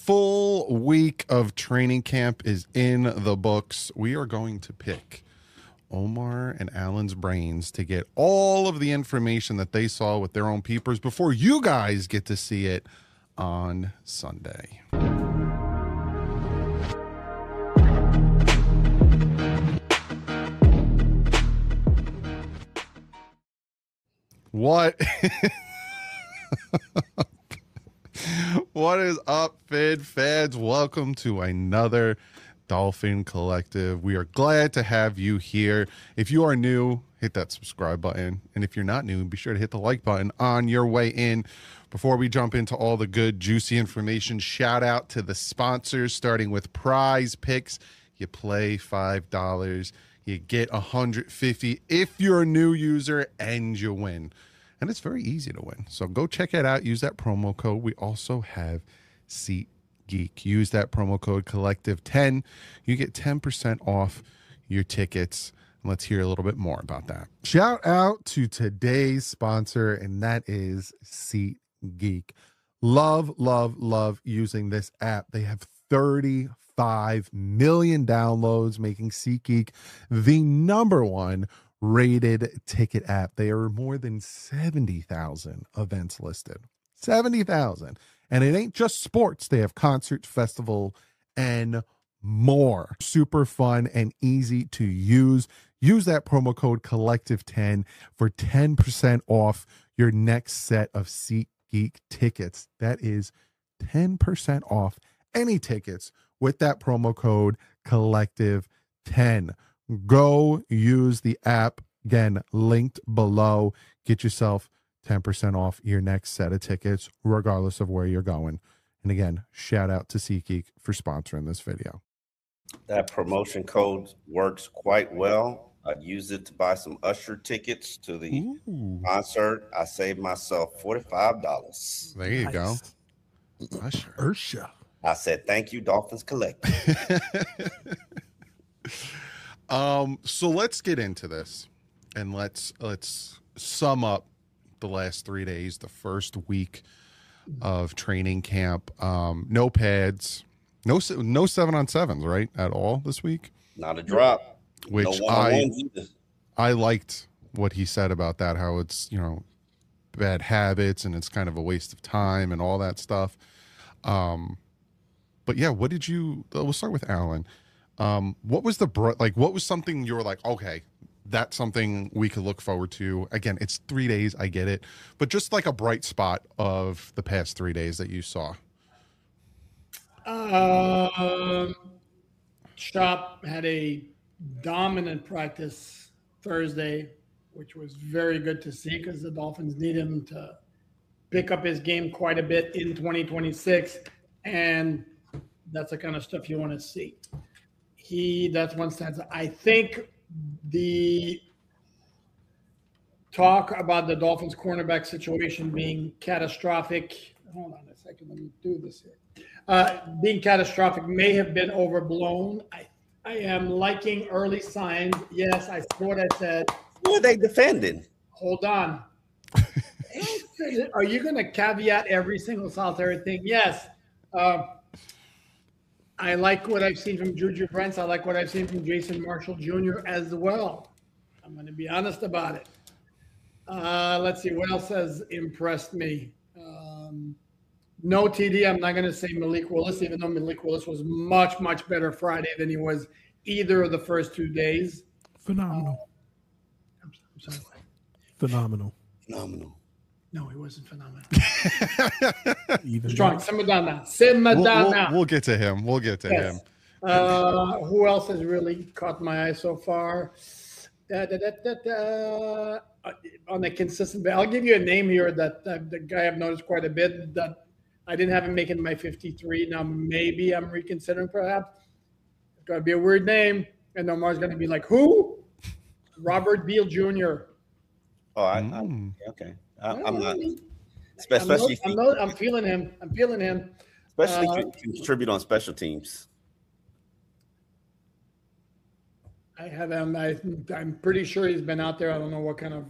full week of training camp is in the books. We are going to pick Omar and Alan's brains to get all of the information that they saw with their own peepers before you guys get to see it on Sunday. What? What is up, Fid Feds? Welcome to another Dolphin Collective. We are glad to have you here. If you are new, hit that subscribe button. And if you're not new, be sure to hit the like button on your way in. Before we jump into all the good, juicy information, shout out to the sponsors, starting with Prize Picks. You play $5, you get $150 if you're a new user, and you win. And it's very easy to win. So go check it out. Use that promo code. We also have SeatGeek. Use that promo code Collective10. You get 10% off your tickets. Let's hear a little bit more about that. Shout out to today's sponsor, and that is SeatGeek. Love, love, love using this app. They have 35 million downloads, making SeatGeek the number one rated ticket app. They are more than 70,000 events listed. 70,000. And it ain't just sports. They have concerts, festival, and more. Super fun and easy to use. Use that promo code Collective10 for 10% off your next set of SeatGeek tickets. That is 10% off any tickets with that promo code Collective10. Go use the app, again, linked below. Get yourself 10% off your next set of tickets, regardless of where you're going. And again, shout out to SeatGeek for sponsoring this video. That promotion code works quite well. I used it to buy some Usher tickets to the concert. I saved myself $45. There you go. Usher. I said, thank you, Dolphins Collective. So let's get into this, and let's sum up the last 3 days, the first week of training camp. No pads, no 7-on-7s, right, at all this week. Not a drop. Which No I liked what he said about that, how it's, bad habits and it's kind of a waste of time and all that stuff. But yeah, we'll start with Alan. What was what was something you were like, okay, that's something we could look forward to? Again, it's 3 days, I get it, but just like a bright spot of the past 3 days that you saw. Chop had a dominant practice Thursday, which was very good to see because the Dolphins need him to pick up his game quite a bit in 2026, and that's the kind of stuff you want to see. That's one stanza. I think the talk about the Dolphins cornerback situation being catastrophic. Hold on a second. Let me do this here. Being catastrophic may have been overblown. I am liking early signs. Yes, I saw what I said. Who are they defending? Hold on. Are you going to caveat every single solitary thing? Yes. I like what I've seen from Juju Brents. I like what I've seen from Jason Marshall Jr. as well. I'm going to be honest about it. Let's see. What else has impressed me? No TD. I'm not going to say Malik Willis, even though Malik Willis was much, much better Friday than he was either of the first 2 days. Phenomenal. I'm sorry. Phenomenal. No, he wasn't phenomenal. Even Strong. Simmer down now. We'll get to him. Him. Who else has really caught my eye so far? On a consistent basis. I'll give you a name here that the guy I've noticed quite a bit that I didn't have him making my 53. Now maybe I'm reconsidering perhaps. It's got to be a weird name. And Omar's going to be like, who? Robert Beal Jr. Oh, okay. I'm not. I'm feeling him. Especially contribute on special teams. I have him. I'm pretty sure he's been out there. I don't know what kind of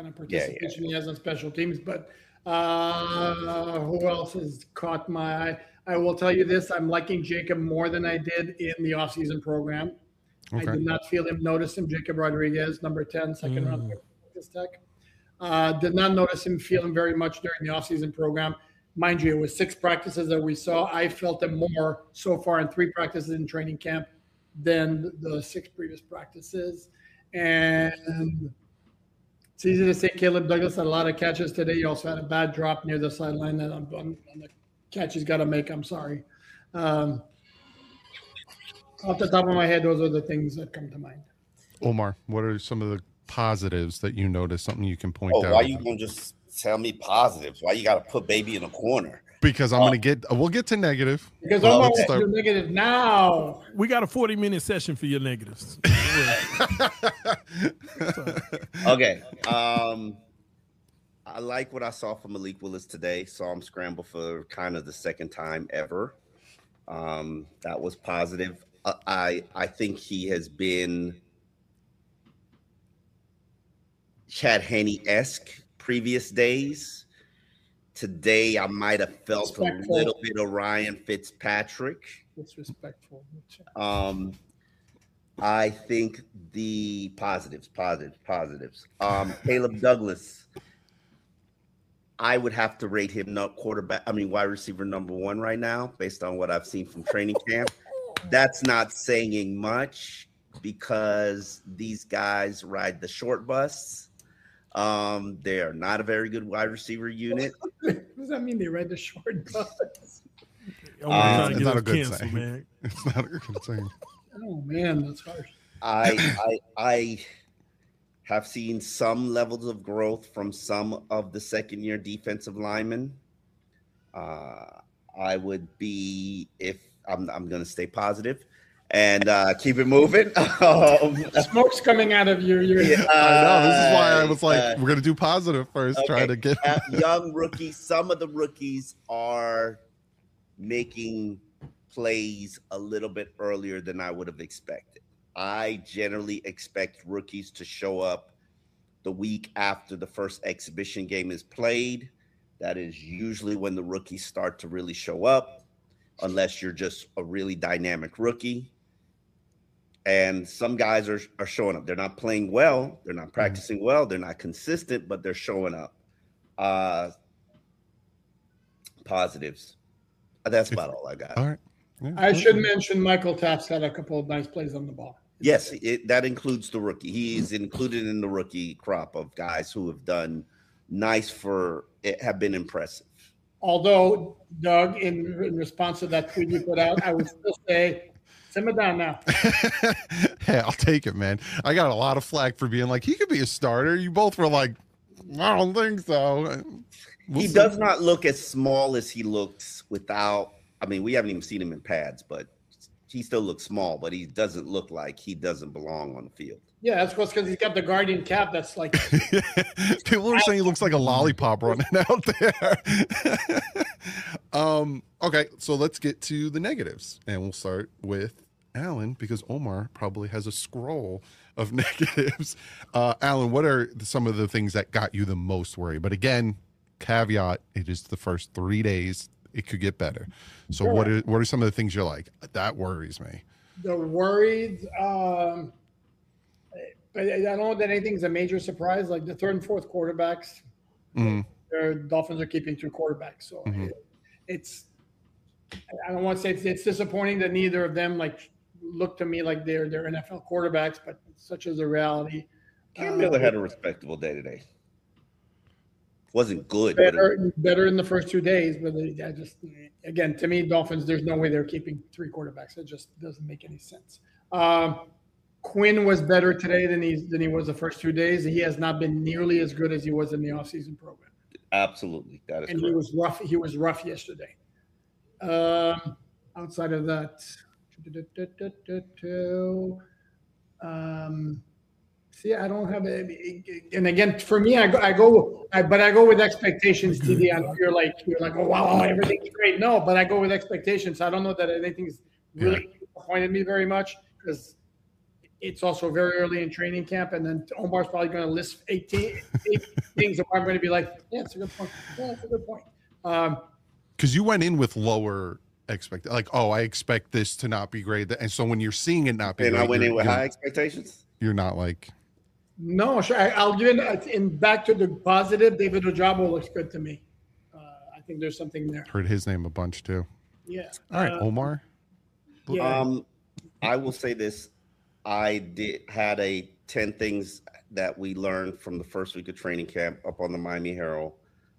participation he has on special teams, but who else has caught my eye? I will tell you this: I'm liking Jacob more than I did in the offseason program. I did not feel him notice him. Jacob Rodriguez, number 10, second round pick, Texas Tech. Did not notice him feeling very much during the offseason program. Mind you, it was 6 practices that we saw. I felt him more so far in 3 practices in training camp than the 6 previous practices. And it's easy to say Caleb Douglas had a lot of catches today. He also had a bad drop near the sideline that on the catch he's got to make. I'm sorry. Off the top of my head, those are the things that come to mind. Omar, what are some of the positives that you noticed? Something you can point out? Why you gonna just tell me positives? Why you got to put baby in a corner? Because we'll get to negative. Because Omar wants to do negative now. We got a 40-minute session for your negatives. Okay. I like what I saw from Malik Willis today. Saw him scramble for kind of the second time ever. That was positive. I think he has been Chad Henne-esque previous days. Today, I might have felt a little bit of Ryan Fitzpatrick. Disrespectful. I think the positives. Caleb Douglas, I would have to rate him wide receiver number 1 right now, based on what I've seen from training camp. That's not saying much because these guys ride the short bus. They are not a very good wide receiver unit. What does that mean? They ride the short bus? It's not a good thing, man. It's not a good thing. Oh man, that's harsh. I have seen some levels of growth from some of the second-year defensive linemen. I would be, if I'm going to stay positive and keep it moving. Smoke's coming out of your ear. I know. This is why I was like, we're going to do positive first. Okay. Try to get young rookies. Some of the rookies are making plays a little bit earlier than I would have expected. I generally expect rookies to show up the week after the first exhibition game is played. That is usually when the rookies start to really show up, unless you're just a really dynamic rookie. And some guys are showing up. They're not playing well. They're not practicing well. They're not consistent, but they're showing up. Positives. That's about all I got. All right. Yeah. I should mention Michael Taft's had a couple of nice plays on the ball. Yes, that includes the rookie. He is included in the rookie crop of guys who have done nice have been impressive. Although, Doug, in response to that tweet you put out, I would still say, simmer down now. Hey, I'll take it, man. I got a lot of flack for being like, he could be a starter. You both were like, I don't think so. He does not look as small as he looks without. I mean, we haven't even seen him in pads, but he still looks small, but he doesn't look like he doesn't belong on the field. Yeah, that's because he's got the Guardian cap that's like. People are saying he looks like a lollipop running out there. Okay, so let's get to the negatives, and we'll start with Alan because Omar probably has a scroll of negatives. Alan, what are some of the things that got you the most worried? But again, caveat: it is the first 3 days. It could get better. So sure. What are some of the things you're like, that worries me? The worried, but I don't know that anything's a major surprise. Like the third and fourth quarterbacks, their Dolphins are keeping 2 quarterbacks. So it's, I don't want to say it's disappointing that neither of them like look to me like they're NFL quarterbacks, but such is the reality. Cam Miller had a respectable day today. Wasn't good. Better in the first 2 days, but I just, again, to me, Dolphins, there's no way they're keeping 3 quarterbacks. It just doesn't make any sense. Quinn was better today than he was the first 2 days. He has not been nearly as good as he was in the offseason program. Absolutely, that is. And correct. He was rough. He was rough yesterday. Outside of that, see, I don't have it. And again, for me, I go with expectations. TD, I know you're like, oh wow, everything's great. No, but I go with expectations. I don't know that anything's really disappointed me very much because it's also very early in training camp, and then Omar's probably going to list 8 things that I'm going to be like, yeah, it's a good point. Yeah, it's a good point. Because you went in with lower expect, like, oh, I expect this to not be great, and so when you're seeing it not be And great, I went in with you're, high expectations. you're not like, No, sure. I'll give it in back to the positive. David Ojabo looks good to me. I think there's something there. heard his name a bunch too. Yeah. All right, Omar. Yeah. I will say this: I had a 10 things that we learned from the first week of training camp up on the Miami Herald.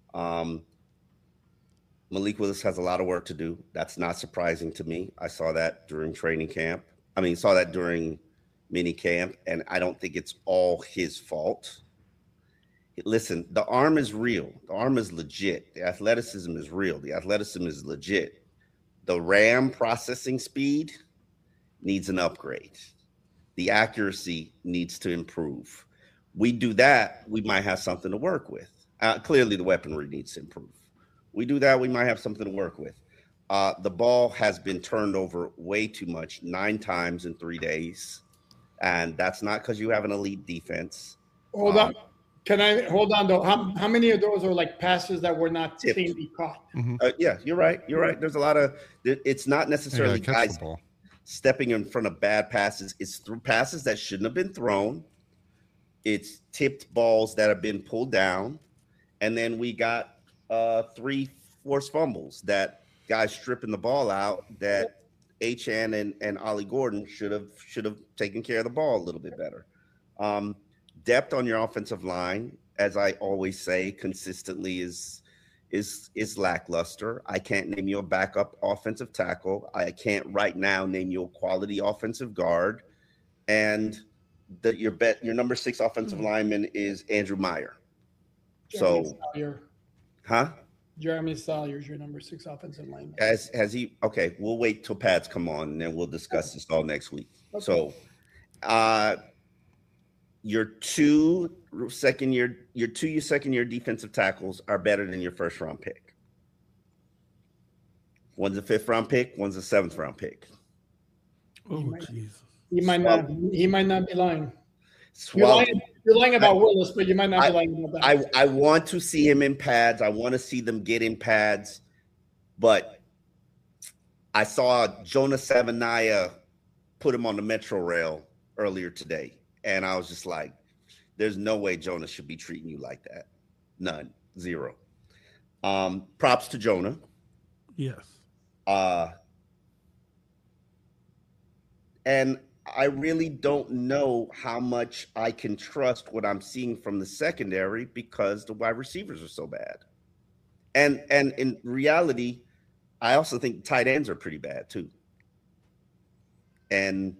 Malik Willis has a lot of work to do. That's not surprising to me. I saw that during training camp. Saw that during mini camp, and I don't think it's all his fault. Listen, the arm is real. The arm is legit. The athleticism is real. The athleticism is legit. The RAM processing speed needs an upgrade. The accuracy needs to improve. We do that, we might have something to work with. Clearly, the weaponry needs to improve. We do that, we might have something to work with. The ball has been turned over way too much, 9 times in 3 days. And that's not because you have an elite defense. Hold on. Can I hold on though? How many of those are like passes that were not Tipped. cleanly caught? Yeah, you're right. You're right. There's a lot of. It's not necessarily catch guys the ball. stepping in front of bad passes. It's through passes that shouldn't have been thrown. It's tipped balls that have been pulled down, and then we got 3 forced fumbles that guys stripping the ball out that Achane and Ollie Gordon should have taken care of the ball a little bit better. Depth on your offensive line, as I always say, consistently is lackluster. I can't name you a backup offensive tackle. I can't right now name you a quality offensive guard, and your number 6 offensive lineman is Andrew Meyer. Jeremy Salyer. Huh? Jeremy Salyer is your number 6 offensive lineman. Has he? Okay, we'll wait till pads come on, and then we'll discuss this all next week. Okay. So, your two second year defensive tackles are better than your first round pick. One's a 5th round pick, one's a 7th round pick. Oh, Jesus. He might not be lying. Swallow. You're lying about Willis, but you might not be lying about that. I want to see him in pads. I want to see them get in pads, but I saw Jonah Savanaya put him on the Metro Rail earlier today, and I was just like, there's no way Jonah should be treating you like that. None. 0. Props to Jonah. Yes. And I really don't know how much I can trust what I'm seeing from the secondary because the wide receivers are so bad. And in reality, I also think tight ends are pretty bad too. And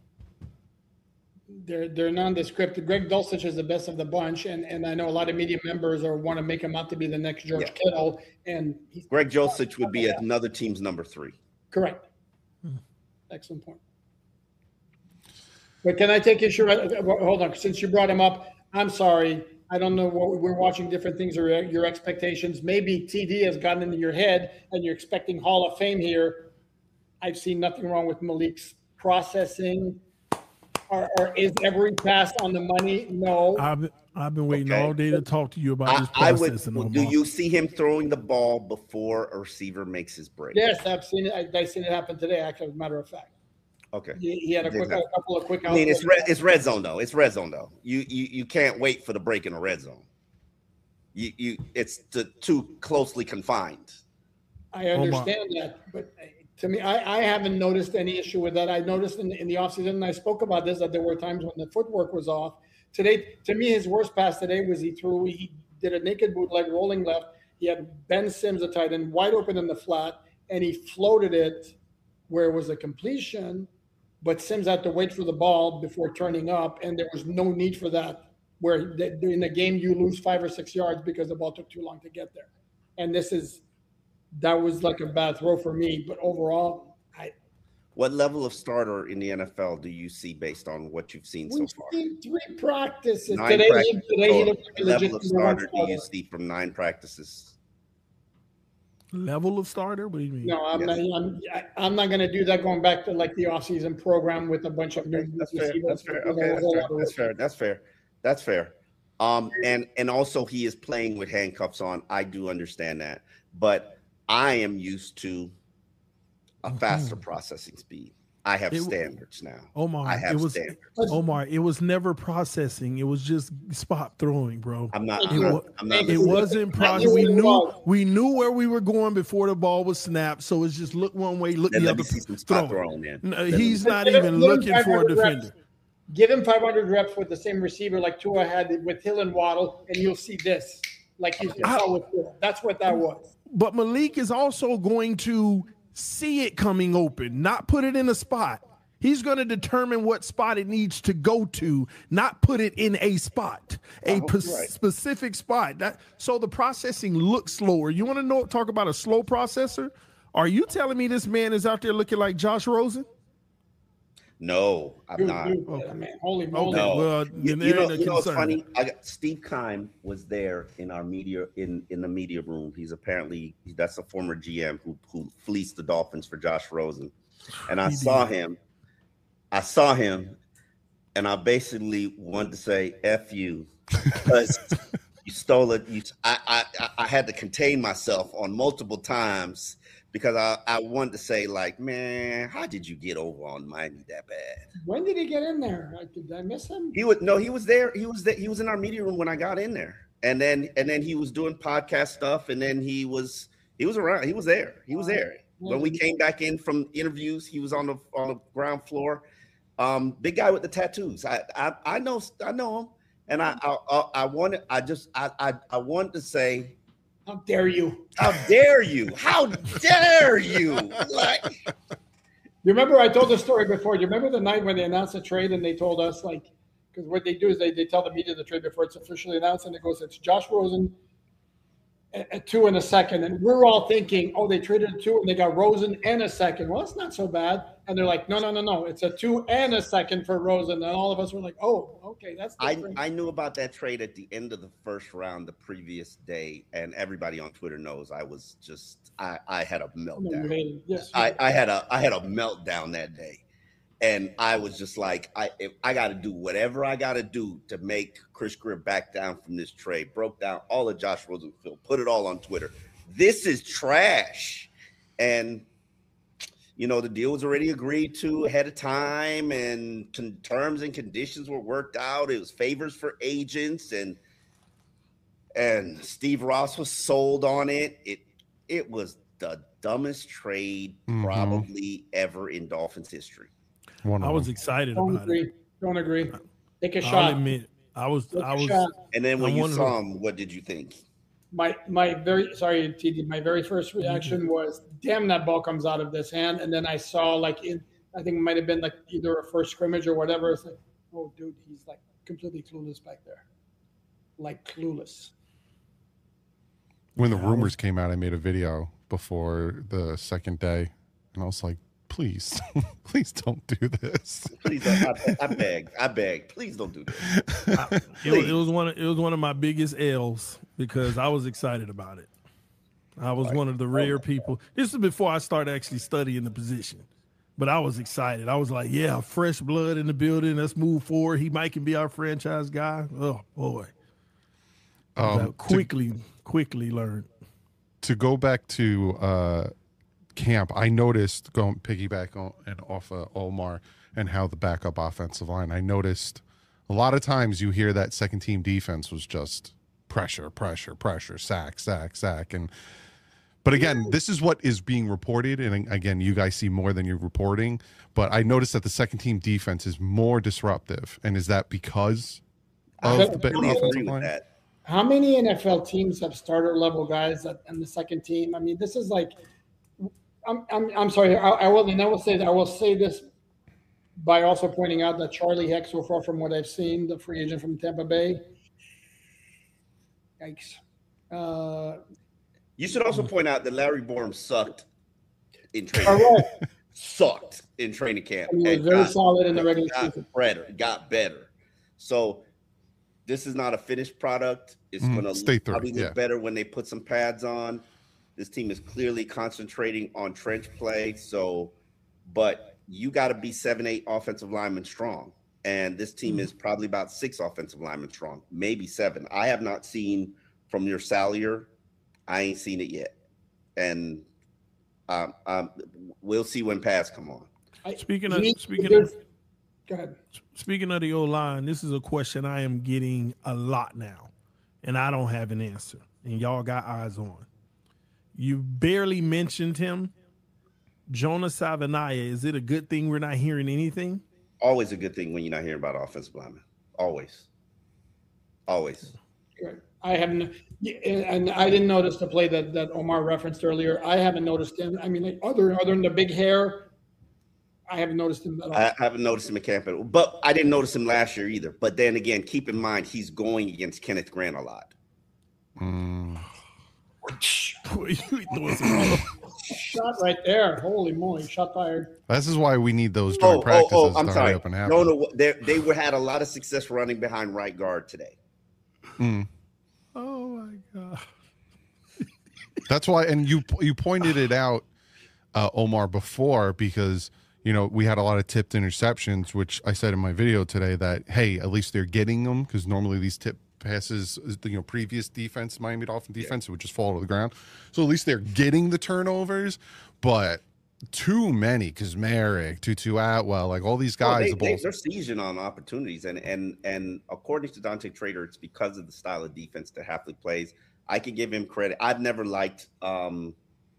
they're nondescript. Greg Dulcich is the best of the bunch, and I know a lot of media members want to make him out to be the next George Kittle. And Greg Dulcich would be another team's number 3. Correct. Excellent point. But can I take issue? Hold on, since you brought him up, I'm sorry. I don't know what we're watching different things or your expectations. Maybe TD has gotten into your head and you're expecting Hall of Fame here. I've seen nothing wrong with Malik's processing. Or is every pass on the money? No. I've been waiting all day to talk to you about this processing. Do you see him throwing the ball before a receiver makes his break? Yes, I've seen it. I've seen it happen today, actually, as a matter of fact. Okay. He had a couple of quick. I mean, it's red zone though. It's red zone though. You can't wait for the break in a red zone. It's too closely confined. I understand that, but to me, I haven't noticed any issue with that. I noticed in the offseason, and I spoke about this, that there were times when the footwork was off. Today, to me, his worst pass today was he did a naked bootleg rolling left. He had Ben Sims, a tight end, wide open in the flat, and he floated it where it was a completion. But Sims had to wait for the ball before turning up, and there was no need for that. Where in a game you lose 5 or 6 yards because the ball took too long to get there, and that was like a bad throw for me. But overall, What level of starter in the NFL do you see based on what you've seen so far? We've seen 3 practices. 9 Today practices. he looked like a Level legit of starter do you see from 9 practices? Level of starter? What do you mean? No, I'm not going to do that. Going back to like the offseason program with a bunch of new That's fair. Okay, that's fair. And also he is playing with handcuffs on. I do understand that, but I am used to a faster processing speed. I have standards now. Omar, it was never processing. It was just spot throwing, bro. It wasn't processing. We knew where we were going before the ball was snapped. So it's just look one way, look the other. He's not even looking for a defender. Give him 500 reps with the same receiver like Tua had with Hill and Waddle, and you'll see this. Like you saw with Tua. That's what that was. But Malik is also going to see it coming open, not put it in a spot. He's going to determine what spot it needs to go to, not put it in a spot, specific spot. So the processing looks slower. You want to talk about a slow processor? Are you telling me this man is out there looking like Josh Rosen? No, I'm not. Holy moly! No. Well, you know what's funny? Steve Keim was there in our media in the media room. That's a former GM who fleeced the Dolphins for Josh Rosen, and I saw him, and I basically wanted to say "F you" because you stole it. I had to contain myself on multiple times. Because I wanted to say, like, man, how did you get over on Miami that bad? When did he get in there? Did I miss him? He was there. He was in our media room when I got in there. And then he was doing podcast stuff. And then he was around. He was there. When we came back in from interviews, he was on the ground floor. Big guy with the tattoos. I know him. And I wanted to say, how dare you? How dare you? How dare you? Like, you remember I told the story before. Do you remember the night when they announced the trade and they told us, like, because what they do is they tell the media the trade before it's officially announced, and it goes, it's Josh Rosen at 2 and a second. And we're all thinking, oh, they traded a 2 and they got Rosen and a second. Well, it's not so bad. And they're like, no. It's a 2 and a second for Rosen. And all of us were like, oh, okay, that's different. I knew about that trade at the end of the first round the previous day. And everybody on Twitter knows I was just I had a meltdown. Yes, I had a meltdown that day. And I was just like, I got to do whatever I got to do to make Chris Grier back down from this trade. Broke down all of Josh Rosen film, put it all on Twitter. This is trash. And, you know, the deal was already agreed to ahead of time, and terms and conditions were worked out. It was favors for agents, and Steve Ross was sold on it. It was the dumbest trade probably ever in Dolphins history. I was excited about it. Don't agree. Take a shot. I'll admit, I was. And then when you saw him, what did you think? My very first reaction was, damn, that ball comes out of this hand. And then I saw, I think it might have been like either a first scrimmage or whatever. It's like, oh, dude, he's like completely clueless back there. Like clueless. When the rumors came out, I made a video before the second day, and I was like, please don't do this. Please, I beg. Please don't do this. It was one of my biggest L's because I was excited about it. I was one of the rare people. This is before I started actually studying the position, but I was excited. I was like, yeah, fresh blood in the building. Let's move forward. He might can be our franchise guy. Oh boy. Quickly learned. To go back to camp, I noticed, going piggyback off of Omar and how the backup offensive line, I noticed a lot of times you hear that second team defense was just pressure, sack. But again, this is what is being reported. And again, you guys see more than you're reporting, but I noticed that the second team defense is more disruptive. And is that because of the offensive line? How many NFL teams have starter level guys in the second team? I mean, this is like, I'm sorry. I will say this by also pointing out that Charlie Heck, so far from what I've seen, the free agent from Tampa Bay. Yikes. You should also point out that Larry Borom sucked in training camp. Sucked in training camp. He was very solid in the regular season. Got better. So this is not a finished product. It's going to probably look better when they put some pads on. This team is clearly concentrating on trench play. But you got to be 7-8 offensive linemen strong. And this team is probably about 6 offensive linemen strong, maybe 7. I have not seen from your Salyer. I ain't seen it yet. And We'll see when pass come on. Speaking Go ahead. Speaking of the O-line, this is a question I am getting a lot now, and I don't have an answer, and y'all got eyes on. You barely mentioned him. Jonas Savaiinaea, is it a good thing we're not hearing anything? Always a good thing when you're not hearing about offensive linemen. Always. Good. I haven't, and I didn't notice the play that Omar referenced earlier. I haven't noticed him. I mean, like other than the big hair, I haven't noticed him at all. I haven't noticed him at camp, but I didn't notice him last year either. But then again, keep in mind he's going against Kenneth Grant a lot. Shot right there. Holy moly, shot fired. This is why we need those during practices I'm to sorry. hurry up and happen. No, they had a lot of success running behind right guard today. Oh my God. That's why, and you pointed it out, Omar, before, because we had a lot of tipped interceptions, which I said in my video today that, hey, at least they're getting them, because normally these tip passes, previous defense, Miami Dolphin defense, it would just fall to the ground. So at least they're getting the turnovers, but too many, because Merrick, Tutu Atwell, like all these guys, they're seizing on opportunities, and according to Dante Trader, it's because of the style of defense that Hafley plays. I could give him credit. I've never liked old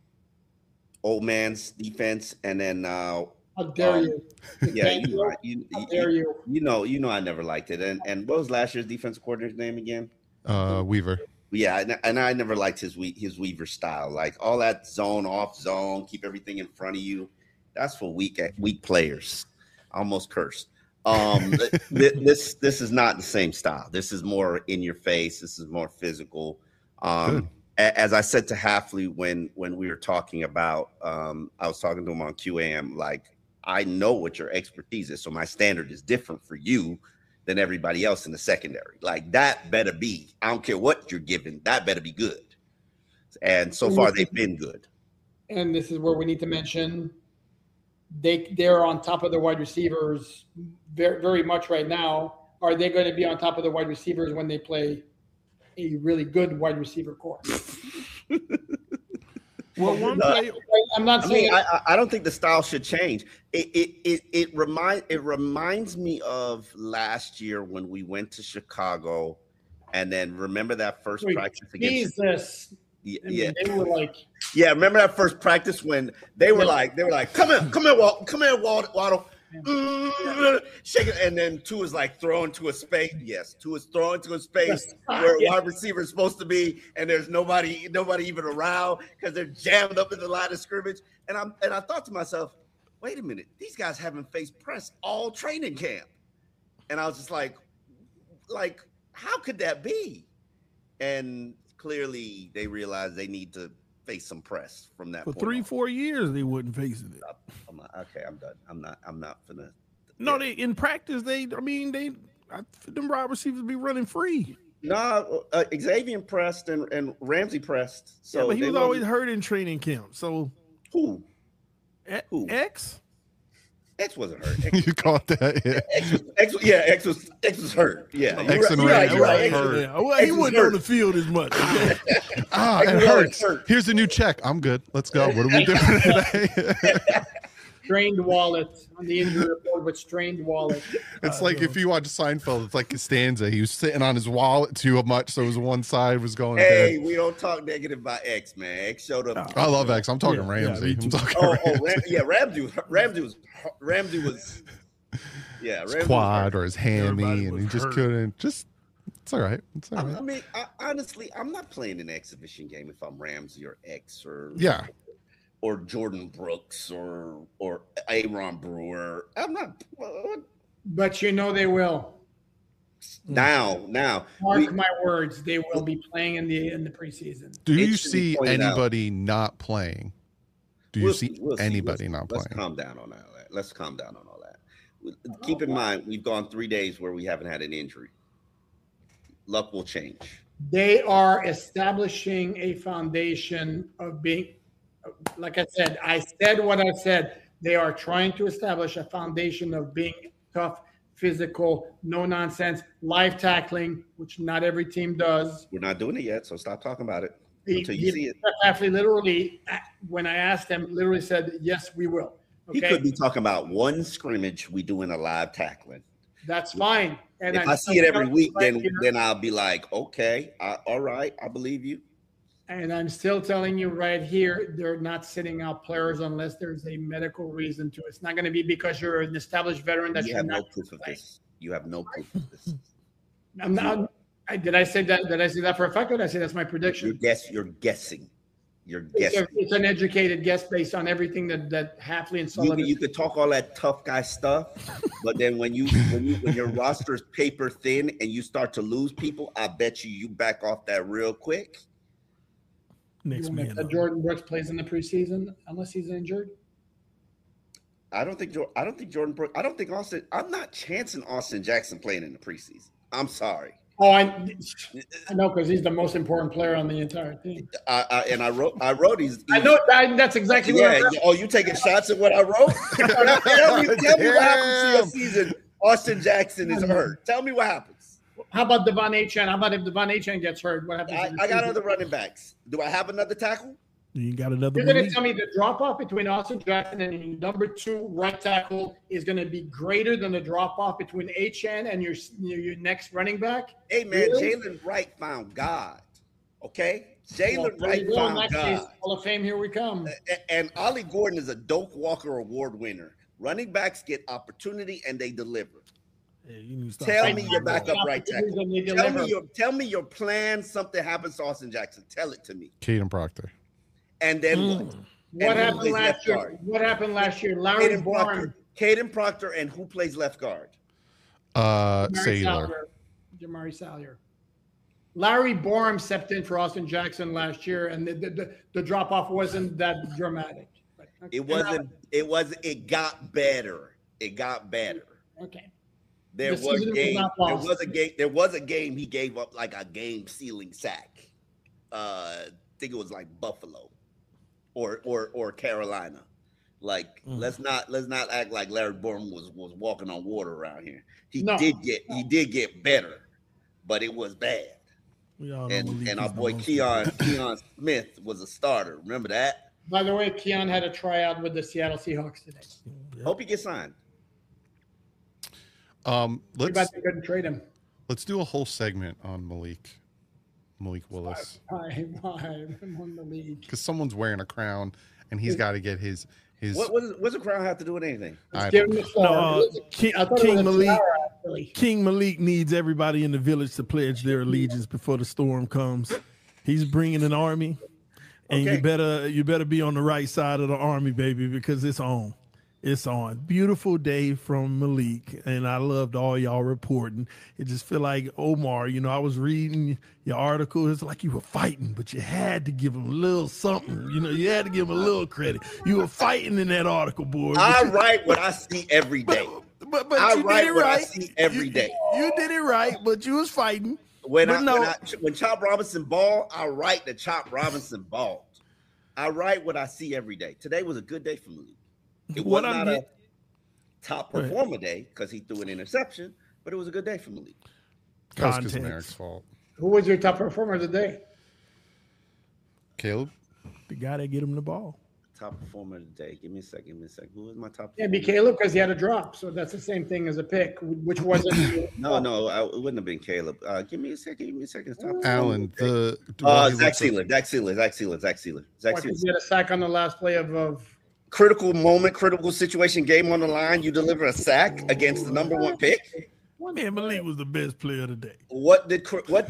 man's defense, and then how dare you? Yeah, how dare you? You know, I never liked it. And what was last year's defensive coordinator's name again? Weaver. Yeah, and I never liked his Weaver style. Like all that zone off zone, keep everything in front of you. That's for weak players. Almost cursed. This is not the same style. This is more in your face. This is more physical. As I said to Hafley when we were talking about, I was talking to him on QAM, like, I know what your expertise is, so my standard is different for you than everybody else in the secondary. Like, that better be, I don't care what you're giving, that better be good. And so far, they've been good. And this is where we need to mention they're on top of the wide receivers very, very much right now. Are they going to be on top of the wide receivers when they play a really good wide receiver core? Well, one play, I'm not saying. I don't think the style should change. It reminds me of last year when we went to Chicago, and then remember that first practice against Jesus. Yeah, they were like. Yeah, remember that first practice when they were like, come here, Waddle. Shake it, and then two is like thrown to a space. Yes, two is thrown to a space where wide receiver is supposed to be, and there's nobody even around because they're jammed up in the line of scrimmage. And I thought to myself, wait a minute, these guys haven't faced press all training camp, and I was just like, how could that be? And clearly, they realized they need to face some press from that for point 3-4 years they wasn't facing it. Okay, I'm done. I'm not finna. No, they in practice them wide receivers be running free. No, Xavier pressed and Ramsey pressed. So yeah, but he was always hurt in training camp. So who? X? X wasn't hurt. You caught that? Yeah. X was hurt. Yeah, X and Ramsey were hurt. Yeah. Well, he wasn't on the field as much. Okay? It hurts. Here's the new check. I'm good. Let's go. What are we doing today? Strained wallet on the injury report with strained wallet. It's like if you watch Seinfeld, it's like Costanza. He was sitting on his wallet too much, so his one side was going. Hey, we don't talk negative about X, man. X showed up. I love X. I'm talking Ramsey. I'm talking Ramsey was. Yeah, his quad or his hammy, and he just couldn't. It's all right. It's all right. I mean, honestly, I'm not playing an exhibition game if I'm Ramsey or X or Jordan Brooks or Aaron Brewer. I'm not. But they will. Now. Mark my words, they will be playing in the preseason. Do you see anybody not playing? Do you see anybody not playing? Let's calm down on all that. Let's calm down on all that. Keep in mind, we've gone 3 days where we haven't had an injury. Luck will change. They are establishing a foundation of being. Like I said what I said. They are trying to establish a foundation of being tough, physical, no nonsense, live tackling, which not every team does. We're not doing it yet, so stop talking about it. until you see it. Hafley literally, when I asked him, literally said, "Yes, we will." Okay? He could be talking about one scrimmage we doing a live tackling. That's fine. And if I see it every week, then I'll be like, okay, all right, I believe you. And I'm still telling you right here, they're not sitting out players unless there's a medical reason to it. It's not going to be because you're an established veteran that you you're have not no proof of this. You have no proof of this. I'm not. Did I say that? Did I say that for a fact? Or did I say that's my prediction? You're guessing. You're guessing. It's an educated guess based on everything that Hafley and Sullivan. You could talk all that tough guy stuff, but then when your roster's paper thin and you start to lose people, I bet you back off that real quick. Next man. Jordan Brooks plays in the preseason unless he's injured. I don't think Jordan Brooks. I don't think Austin. I'm not chancing Austin Jackson playing in the preseason. I'm sorry. Oh, I know because he's the most important player on the entire team. I wrote these. I know that's exactly what. Yeah. Oh, you taking shots at what I wrote? tell me what happens to your season. Austin Jackson is hurt. Tell me what happens. How about Devon Achane? How about if Devon Achane gets hurt? What happens? I got other running backs. Do I have another tackle? You got another. You're going to tell me the drop off between Austin Jackson and number 2 right tackle is going to be greater than the drop off between Achane and your next running back? Hey man, really? Jalen Wright found God. Okay, Jalen Wright found God. Case, Hall of Fame, here we come. And Ollie Gordon is a Doak Walker Award winner. Running backs get opportunity and they deliver. Hey, tell me your backup right tackle. Tell me your plan. Something happens to Austin Jackson. Tell it to me. Caden Proctor. And then what happened last year? Guard? What happened last year? Larry Bourne. Caden Proctor, and who plays left guard? Sailor. Jamari Salyer. Larry Bourne stepped in for Austin Jackson last year, and the drop off wasn't that dramatic. But, okay. It got better. It got better. Okay. There was a game he gave up like a game sealing sack. I think it was like Buffalo. Or Carolina, let's not act like Larry Bourne was walking on water around here. He did get better, but it was bad. And our boy Keon Smith was a starter. Remember that? By the way, Keon had a tryout with the Seattle Seahawks today. Hope he gets signed. They couldn't trade him. Let's do a whole segment on Malik Willis. Why on the league? Because someone's wearing a crown, and he's got to get his. What's a crown have to do with anything? King Malik needs everybody in the village to pledge their allegiance before the storm comes. He's bringing an army, and you better be on the right side of the army, baby, because it's on. It's on. Beautiful day from Malik, and I loved all y'all reporting. It just feel like Omar, I was reading your article. It's like you were fighting, but you had to give him a little something. You had to give him a little credit. You were fighting in that article, boy. I write what I see every day. But I write what I see every day. You did it right, but you was fighting. When Chop Robinson balled, I write that Chop Robinson balled. I write what I see every day. Today was a good day for Malik. It was not a top performer day because he threw an interception, but it was a good day for Malik. That was Merrick's fault. Who was your top performer of the day? Caleb? The guy that get him the ball. Top performer of the day. Give me a second. Who was my top? Yeah, be Caleb because he had a drop. So that's the same thing as a pick, which wasn't. No, it wouldn't have been Caleb. Give me a second. Top Allen. Zach Sealer. Zach Sealer. He had a sack on the last play of. Critical moment, critical situation, game on the line. You deliver a sack against the number 1 pick. Man, Malik was the best player of the day. What did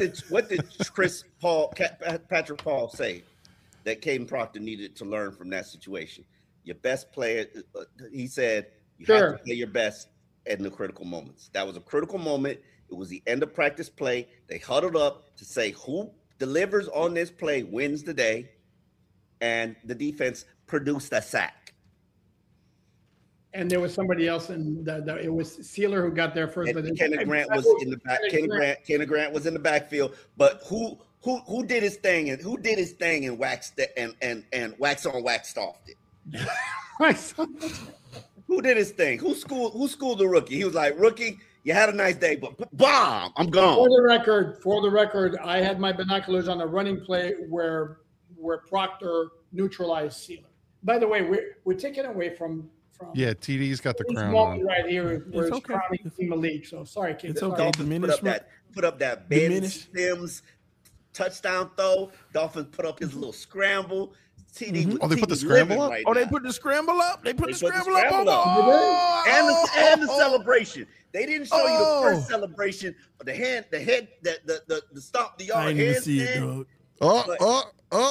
Patrick Paul say that Caden Proctor needed to learn from that situation? Your best player, he said, you have to play your best in the critical moments. That was a critical moment. It was the end of practice play. They huddled up to say who delivers on this play wins the day, and the defense produced a sack. And there was somebody else it was Sealer who got there first. But Kenneth Grant was in the back. Kenneth Grant was in the backfield. But who did his thing and waxed and wax on, waxed off it? Who did his thing? Who schooled the rookie? He was like, rookie, you had a nice day, but bomb, I'm gone. For the record, I had my binoculars on a running play where where Proctor neutralized Sealer. By the way, we're taking away from Yeah, TD's got the this crown moment on. right here where it's okay. crowning Team Malik. So sorry, King. It's Sorry. okay. Dolphins put up that Ben Diminish. Sims touchdown throw. Dolphins put up his little scramble. TD, Oh, they put the TD scramble living up? right Oh, they now. put the scramble up. They put the They put the scramble up. scramble up. Oh, and the celebration. They didn't show you the Oh. first celebration, but the stomp the I yard didn't even hands see it, in. dog.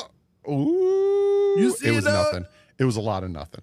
Ooh. You see it it, was dog? nothing. It was a lot of nothing.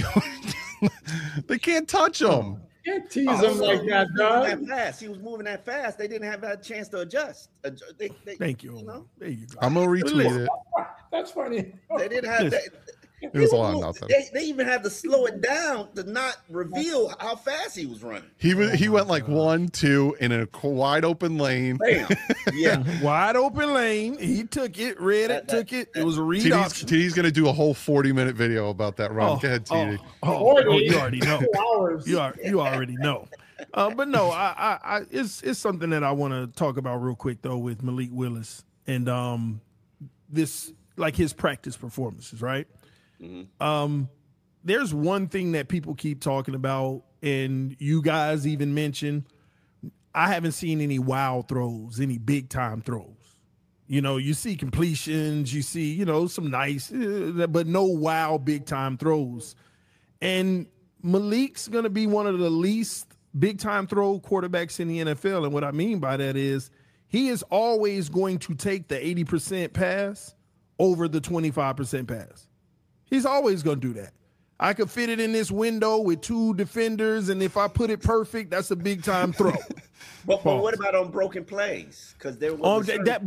They can't touch him. Can't tease him like that, dog. That fast. He was moving that fast. They didn't have that chance to adjust. Thank you. You know? There you go. I'm gonna retweet it. That's funny. They didn't have that. It was a lot of nothing. They even had to slow it down to not reveal how fast he was running. He went like 1, 2 in a wide open lane. Bam. Yeah. Wide open lane. He took it, read it, took it. It was a read option. TD's gonna do a whole 40-minute video about that run. Go ahead, TD. You already know. 2 hours. You already know. But no, it's something that I want to talk about real quick though with Malik Willis and this, like, his practice performances, right? Mm-hmm. There's one thing that people keep talking about, and you guys even mentioned, I haven't seen any wow throws, any big time throws. You know, you see completions, you see, you know, some nice, but no wow big time throws. And Malik's going to be one of the least big time throw quarterbacks in the NFL. And what I mean by that is he is always going to take the 80% pass over the 25% pass. He's always going to do that. I could fit it in this window with 2 defenders, and if I put it perfect, that's a big time throw. But what about on broken plays? Because there was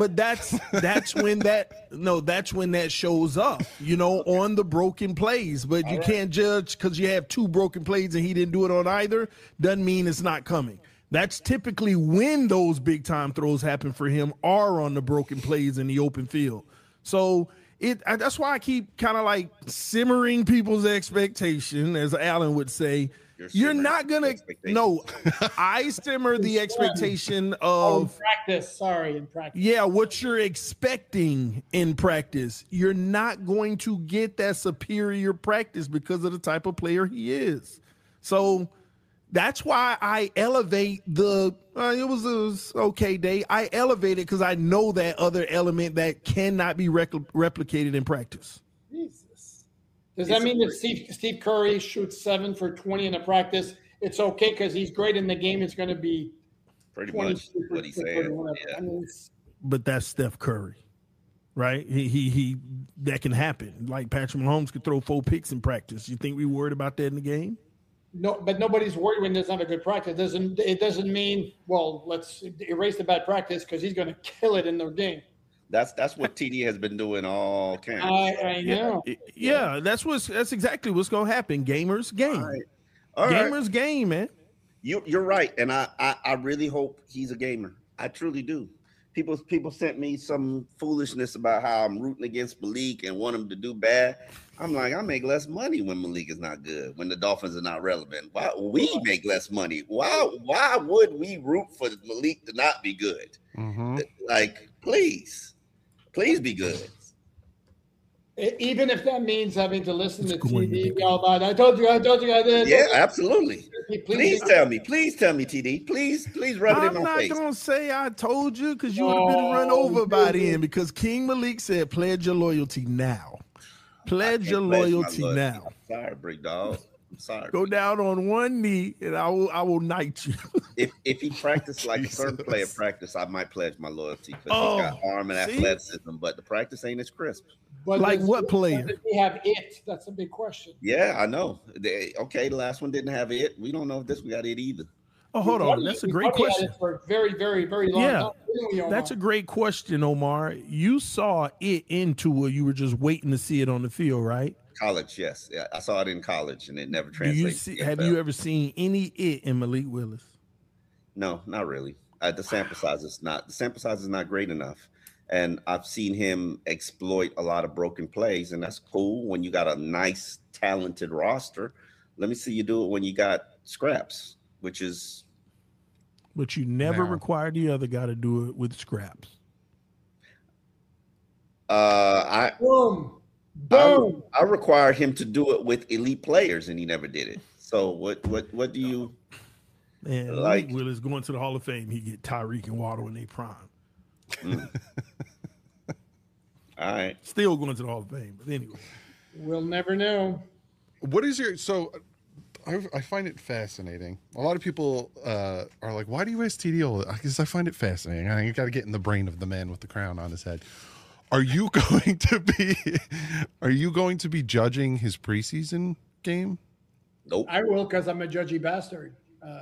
that's when that shows up, you know, on the broken plays. But you can't judge because you have 2 broken plays and he didn't do it on either. Doesn't mean it's not coming. That's typically when those big time throws happen for him, are on the broken plays in the open field. So that's why I keep kind of like simmering people's expectation, as Alan would say. You're not gonna. No, I simmer the expectation of practice. Sorry, in practice. Yeah, what you're expecting in practice. You're not going to get that superior practice because of the type of player he is. So that's why I elevate the. It was an okay day. I elevate it because I know that other element that cannot be replicated in practice. Jesus. Does that mean that Steve Curry shoots 7 for 20 in a practice? It's okay because he's great in the game. It's going to be pretty much what he said. Yeah. I mean, but that's Steph Curry, right? He that can happen. Like Patrick Mahomes could throw 4 picks in practice. You think we worried about that in the game? No, but nobody's worried when there's not a good practice. It doesn't mean, well, let's erase the bad practice because he's going to kill it in the game. That's what TD has been doing all camp. I know. Yeah, that's exactly what's going to happen. Gamers game. All right. Gamers game, man. You're right, and I really hope he's a gamer. I truly do. People sent me some foolishness about how I'm rooting against Malik and want him to do bad. I'm like, I make less money when Malik is not good, when the Dolphins are not relevant. Why we make less money? Why would we root for Malik to not be good? Mm-hmm. Like, please be good. Even if that means having to listen to TV all about, I told you, I did. Yeah, absolutely. Please tell me, TD. Please rub it in my face. I'm not going to say I told you because you would have been run over by then, because King Malik said, pledge your loyalty now. Pledge your loyalty now. I'm sorry, big dog. I'm sorry. Go down on one knee and I will knight you. If he practiced like a certain player practice, I might pledge my loyalty because he's got arm and athleticism, but the practice ain't as crisp. But like what player? Does he have it? That's a big question. Yeah, I know. The last one didn't have it. We don't know if this one got it either. Oh, hold on. That's a great question. For a very, very, very long time. That's a great question, Omar. You saw it in Tua. You were just waiting to see it on the field, right? College, yes. Yeah, I saw it in college, and it never translated. Have you ever seen any it in Malik Willis? No, not really. The sample size is not great enough. And I've seen him exploit a lot of broken plays, and that's cool when you got a nice, talented roster. Let me see you do it when you got scraps, which is. But you never require the other guy to do it with scraps. Boom. Boom. I required him to do it with elite players, and he never did it. So what do you Man, like? Malik Willis going to the Hall of Fame. He get Tyreek and Waddle in their prime. All right. Still going to the Hall of Fame. But anyway. We'll never know. What is your so? I find it fascinating. A lot of people are like, "Why do you ask TD all?" Because I find it fascinating. You got to get in the brain of the man with the crown on his head. Are you going to be? Are you going to be judging his preseason game? Nope. I will because I'm a judgy bastard.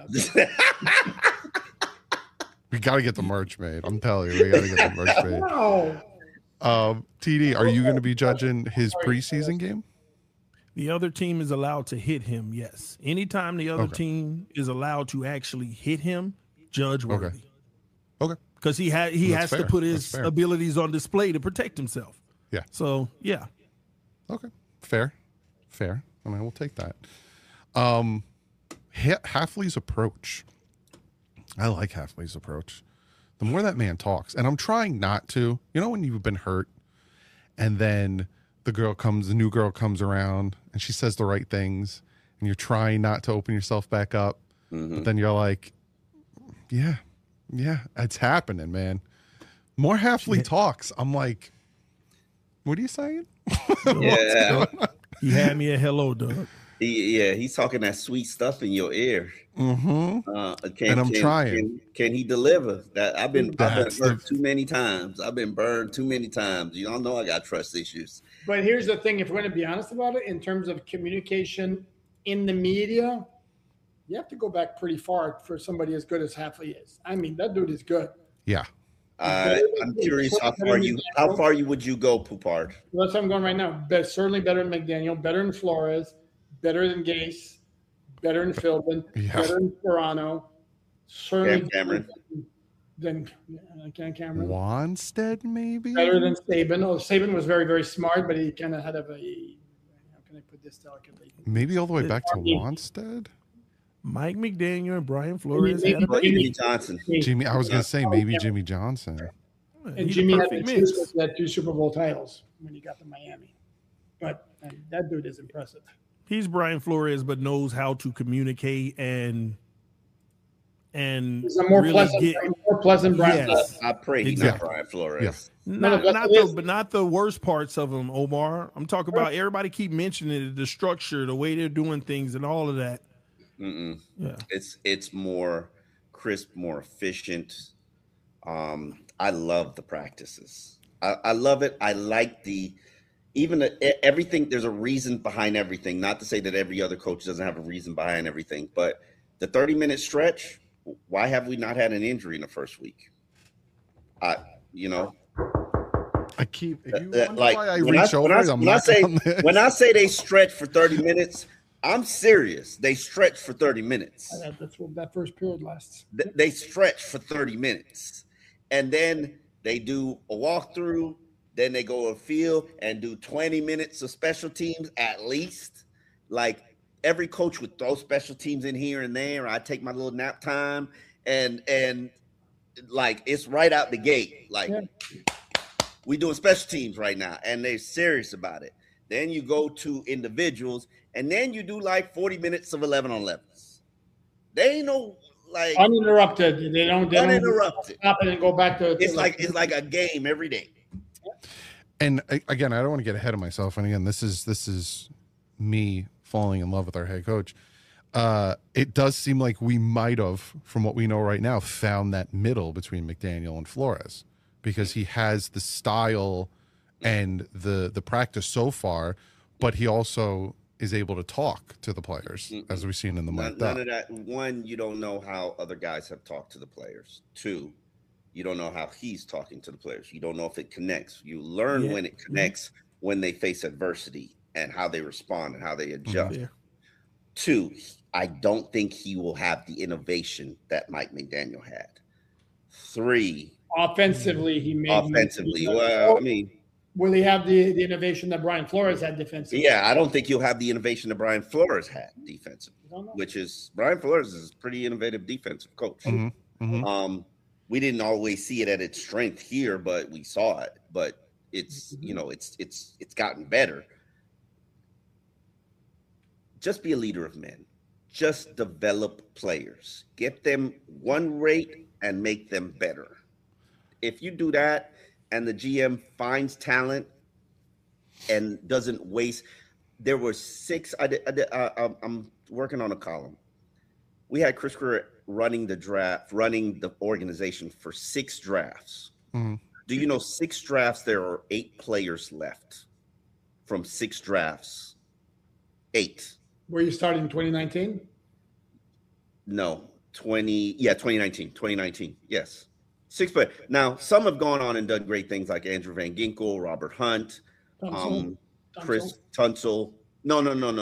We got to get the merch made. I'm telling you, we got to get the merch made. No. TD, are you going to be judging his preseason game? The other team is allowed to hit him, yes. Anytime the other team is allowed to actually hit him, judge worthy. Okay. Because he has to put his abilities on display to protect himself. Yeah. So, yeah. Okay. Fair. I mean, we'll take that. Hafley's approach. I like Hafley's approach. The more that man talks, and I'm trying not to, when you've been hurt and then the new girl comes around and she says the right things and you're trying not to open yourself back up. But then you're like, yeah, it's happening, man. More Hafley talks. I'm like, what are you saying? Yeah. He had me a hello, Doug. He's talking that sweet stuff in your ear. And I'm trying. Can he deliver? That I've been hurt too many times. I've been burned too many times. You all know I got trust issues. But here's the thing: if we're going to be honest about it, in terms of communication in the media, you have to go back pretty far for somebody as good as Hafley is. I mean, that dude is good. Yeah. I'm curious how far would you go, Poupard? That's what I'm going right now. Certainly better than McDaniel, better than Flores, better than Gase, better than Philbin, better than Serrano, certainly Cameron. Than Cameron. Wanstead, maybe? Better than Saban. Oh, Saban was very, very smart, but he kind of had how can I put this delicately? Maybe all the way back to Wanstead? Mike McDaniel and Brian Flores. Jimmy Johnson. I was going to say maybe Jimmy Johnson. And Jimmy had 2 Super Bowl titles when he got to Miami. But that dude is impressive. He's Brian Flores, but knows how to communicate and he's a more pleasant Brian. Yes, I pray he's not Brian Flores. Yes. Not the worst parts of him, Omar. I'm talking about everybody keep mentioning it, the structure, the way they're doing things, and all of that. Yeah, it's more crisp, more efficient. I love the practices. I love it. I like everything. There's a reason behind everything. Not to say that every other coach doesn't have a reason behind everything, but the 30-minute stretch. Why have we not had an injury in the first week? I keep like when I say they stretch for 30 minutes. I'm serious. They stretch for 30 minutes. That's what that first period lasts. They stretch for 30 minutes. And then they do a walkthrough. Then they go to field and do 20 minutes of special teams at least. Like every coach would throw special teams in here and there. I take my little nap time and like it's right out the gate. Like we doing special teams right now. And they're serious about it. Then you go to individuals, and then you do like 40 minutes of 11-on-11s. They ain't no like uninterrupted. They don't uninterrupted. Stop it and go back to. It's like a game every day. And again, I don't want to get ahead of myself. And again, this is me falling in love with our head coach. It does seem like we might have, from what we know right now, found that middle between McDaniel and Flores because he has the style and the practice so far, but he also is able to talk to the players, as we've seen in the month. None of that. One, you don't know how other guys have talked to the players. Two, you don't know how he's talking to the players. You don't know if it connects. You learn when it connects when they face adversity and how they respond and how they adjust. Yeah. Two, I don't think he will have the innovation that Mike McDaniel had. Three, offensively, he made offensively. Well, I mean, will he have the innovation that Brian Flores had defensively? Yeah, I don't think he'll have the innovation that Brian Flores had defensively, which is Brian Flores is a pretty innovative defensive coach. Mm-hmm. Mm-hmm. We didn't always see it at its strength here, but we saw it. But it's it's gotten better. Just be a leader of men. Just develop players. Get them one rate and make them better. If you do that and the GM finds talent and doesn't waste, there were 6. I'm working on a column. We had Chris Greer running the organization for 6 drafts. Mhm. Do you know 6 drafts? There are 8 players left from 6 drafts. 8. Were you starting in 2019? No, 2019. Yes. 6 players. Now, some have gone on and done great things like Andrew Van Ginkel, Robert Hunt, Chris Tunsil. No.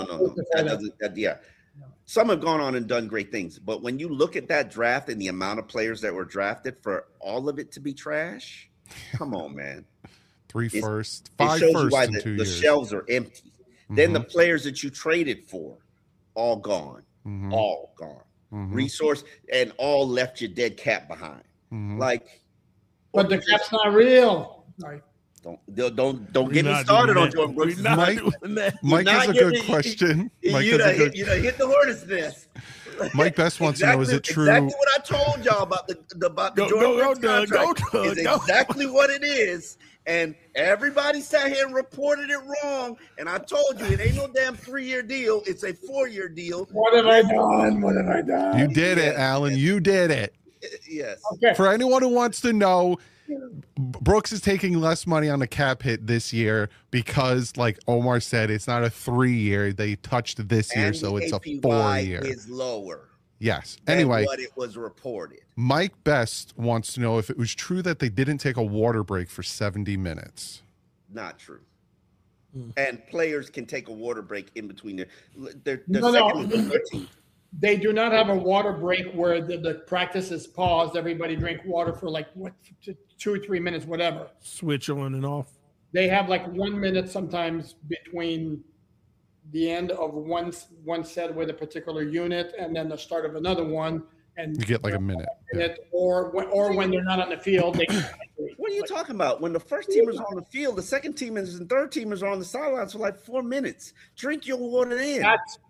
Yeah. Some have gone on and done great things. But when you look at that draft and the amount of players that were drafted for all of it to be trash, come on, man. 3 firsts, It 5 shows you firsts why in the 2 years. shelves are empty. Then the players that you traded for, all gone. Mhm. All gone. Mhm. Resource and all left your dead cap behind. Mhm. Like, But the cap's not real. Right. don't get me started on Jordan Brooks. Mike Not has a getting- good question. Mike You has a good. hit the hornet's nest. Mike Best wants to know: is it true? Exactly what I told y'all about the Jordan Brooks contract is exactly what it is. And everybody sat here and reported it wrong. And I told you it ain't no damn 3-year deal. It's a 4-year deal. What have I done? What have I done? You did it, Alan. You did it. Yes. Okay. For anyone who wants to know, Brooks is taking less money on the cap hit this year because, like Omar said, it's not a 3-year. They touched this year, And so the it's a APY 4-year. is lower Yes. than Anyway, what it was reported. Mike Best wants to know if it was true that they didn't take a water break for 70 minutes. Not true. And players can take a water break in between their No. second and third team. They do not have a water break where the practice is paused. Everybody drink water for like 2 or 3 minutes, whatever. Switch on and off. They have like 1 minute sometimes between the end of one set with a particular unit and then the start of another one. And You get like a minute. Yeah. or when they're not on the field, they What are you talking about? When the first teamers are on the field, the second teamers and third teamers are on the sidelines for like 4 minutes. Drink your water in.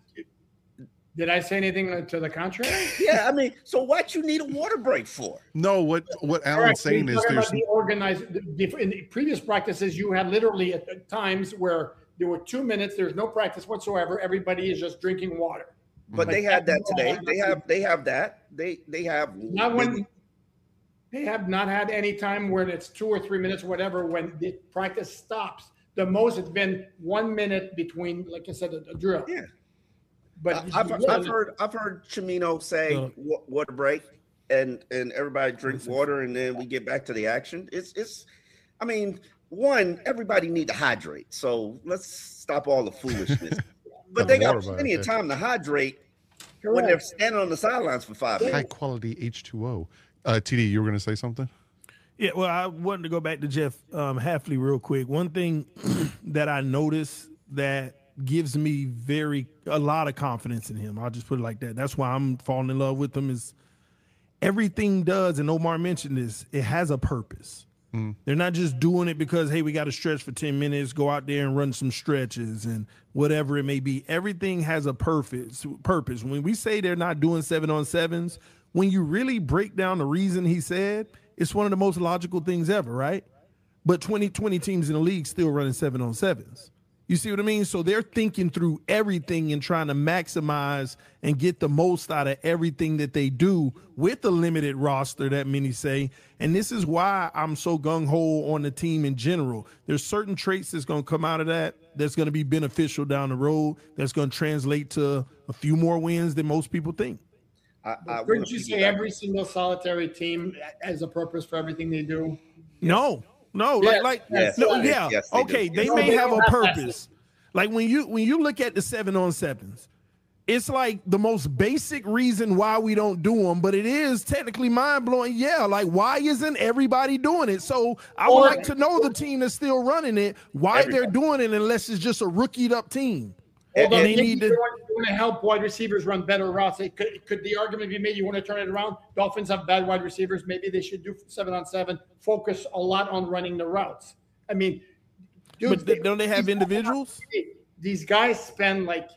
Did I say anything to the contrary? Yeah, I mean, so what you need a water break for? No, what Alan's Correct. saying We're is talking there's about the organized. In the previous practices, you had literally at times where there were 2 minutes. There's no practice whatsoever. Everybody is just drinking water. But they had that today. They have that. They have Not when they have not had any time where it's 2 or 3 minutes, whatever. When the practice stops, the most it's been 1 minute between, like I said, a drill. Yeah. But I've heard Chimino say water break and everybody drink water and then we get back to the action. It's I mean, one, everybody need to hydrate. So let's stop all the foolishness. But they got plenty of time to hydrate when they're standing on the sidelines for 5 minutes. high quality H2O. TD, you were going to say something? Yeah, well, I wanted to go back to Jeff Hafley real quick. One thing that I noticed that gives me a lot of confidence in him. I'll just put it like that. That's why I'm falling in love with him is everything does, and Omar mentioned this, it has a purpose. They're not just doing it because, hey, we got to stretch for 10 minutes, go out there and run some stretches and whatever it may be. Everything has a purpose. When we say they're not doing 7-on-7s, when you really break down the reason he said, it's one of the most logical things ever, right? But 20 teams in the league still running 7-on-7s. You see what I mean? So they're thinking through everything and trying to maximize and get the most out of everything that they do with a limited roster, that many say. And this is why I'm so gung-ho on the team in general. There's certain traits that's going to come out of that's going to be beneficial down the road, that's going to translate to a few more wins than most people think. Wouldn't you say every single solitary team has a purpose for everything they do? No, Yes, okay, they may have a purpose. Like when you look at the 7-on-7s, it's like the most basic reason why we don't do them, but it is technically mind-blowing. Yeah, like why isn't everybody doing it? So I would like to know the team that's still running it, why they're doing it unless it's just a rookied up team. Although you want to help wide receivers run better routes. Could the argument be made you want to turn it around? Dolphins have bad wide receivers. Maybe they should do 7-on-7, focus a lot on running the routes. I mean, Dude, But don't they have individuals? These guys spend like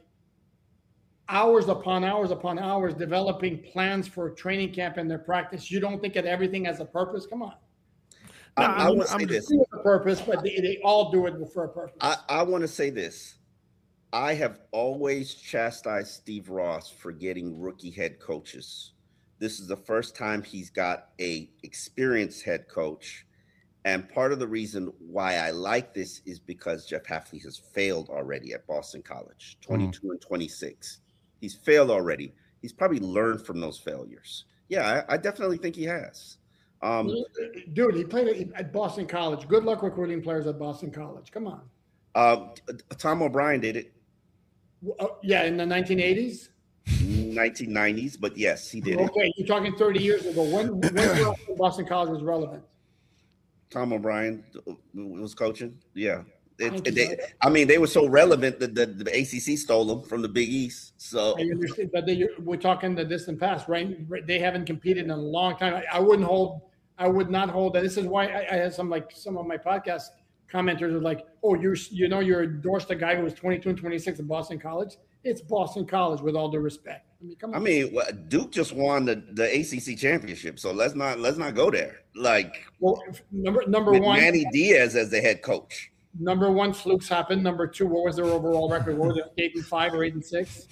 hours upon hours developing plans for training camp and their practice. You don't think that everything has a purpose? Come on. I want to say I'm this. just a purpose, but they all do it for a purpose. I want to say this. I have always chastised Steve Ross for getting rookie head coaches. This is the first time he's got a experienced head coach. And part of the reason why I like this is because Jeff Hafley has failed already at Boston College, 22 and 26. He's failed already. He's probably learned from those failures. Yeah, I definitely think he has. Dude, he played at Boston College. Good luck recruiting players at Boston College. Come on. Tom O'Brien did it. Yeah, in the 1980s? 1990s, but yes, he did it. Okay, you're talking 30 years ago. When Boston College was relevant? Tom O'Brien was coaching. Yeah. They were so relevant that the ACC stole them from the Big East. So I understand, but we're talking the distant past, right? They haven't competed in a long time. I would not hold that. This is why I had some of my podcast commenters are like, "Oh, you endorsed a guy who was 22 and 26 at Boston College." It's Boston College, with all due respect. I mean, come on. Duke just won the ACC championship, so let's not go there. Like, well, number one, Manny Diaz as the head coach. Number one, flukes happen. Number two, what was their overall record? What was it, 8-5 or 8-6?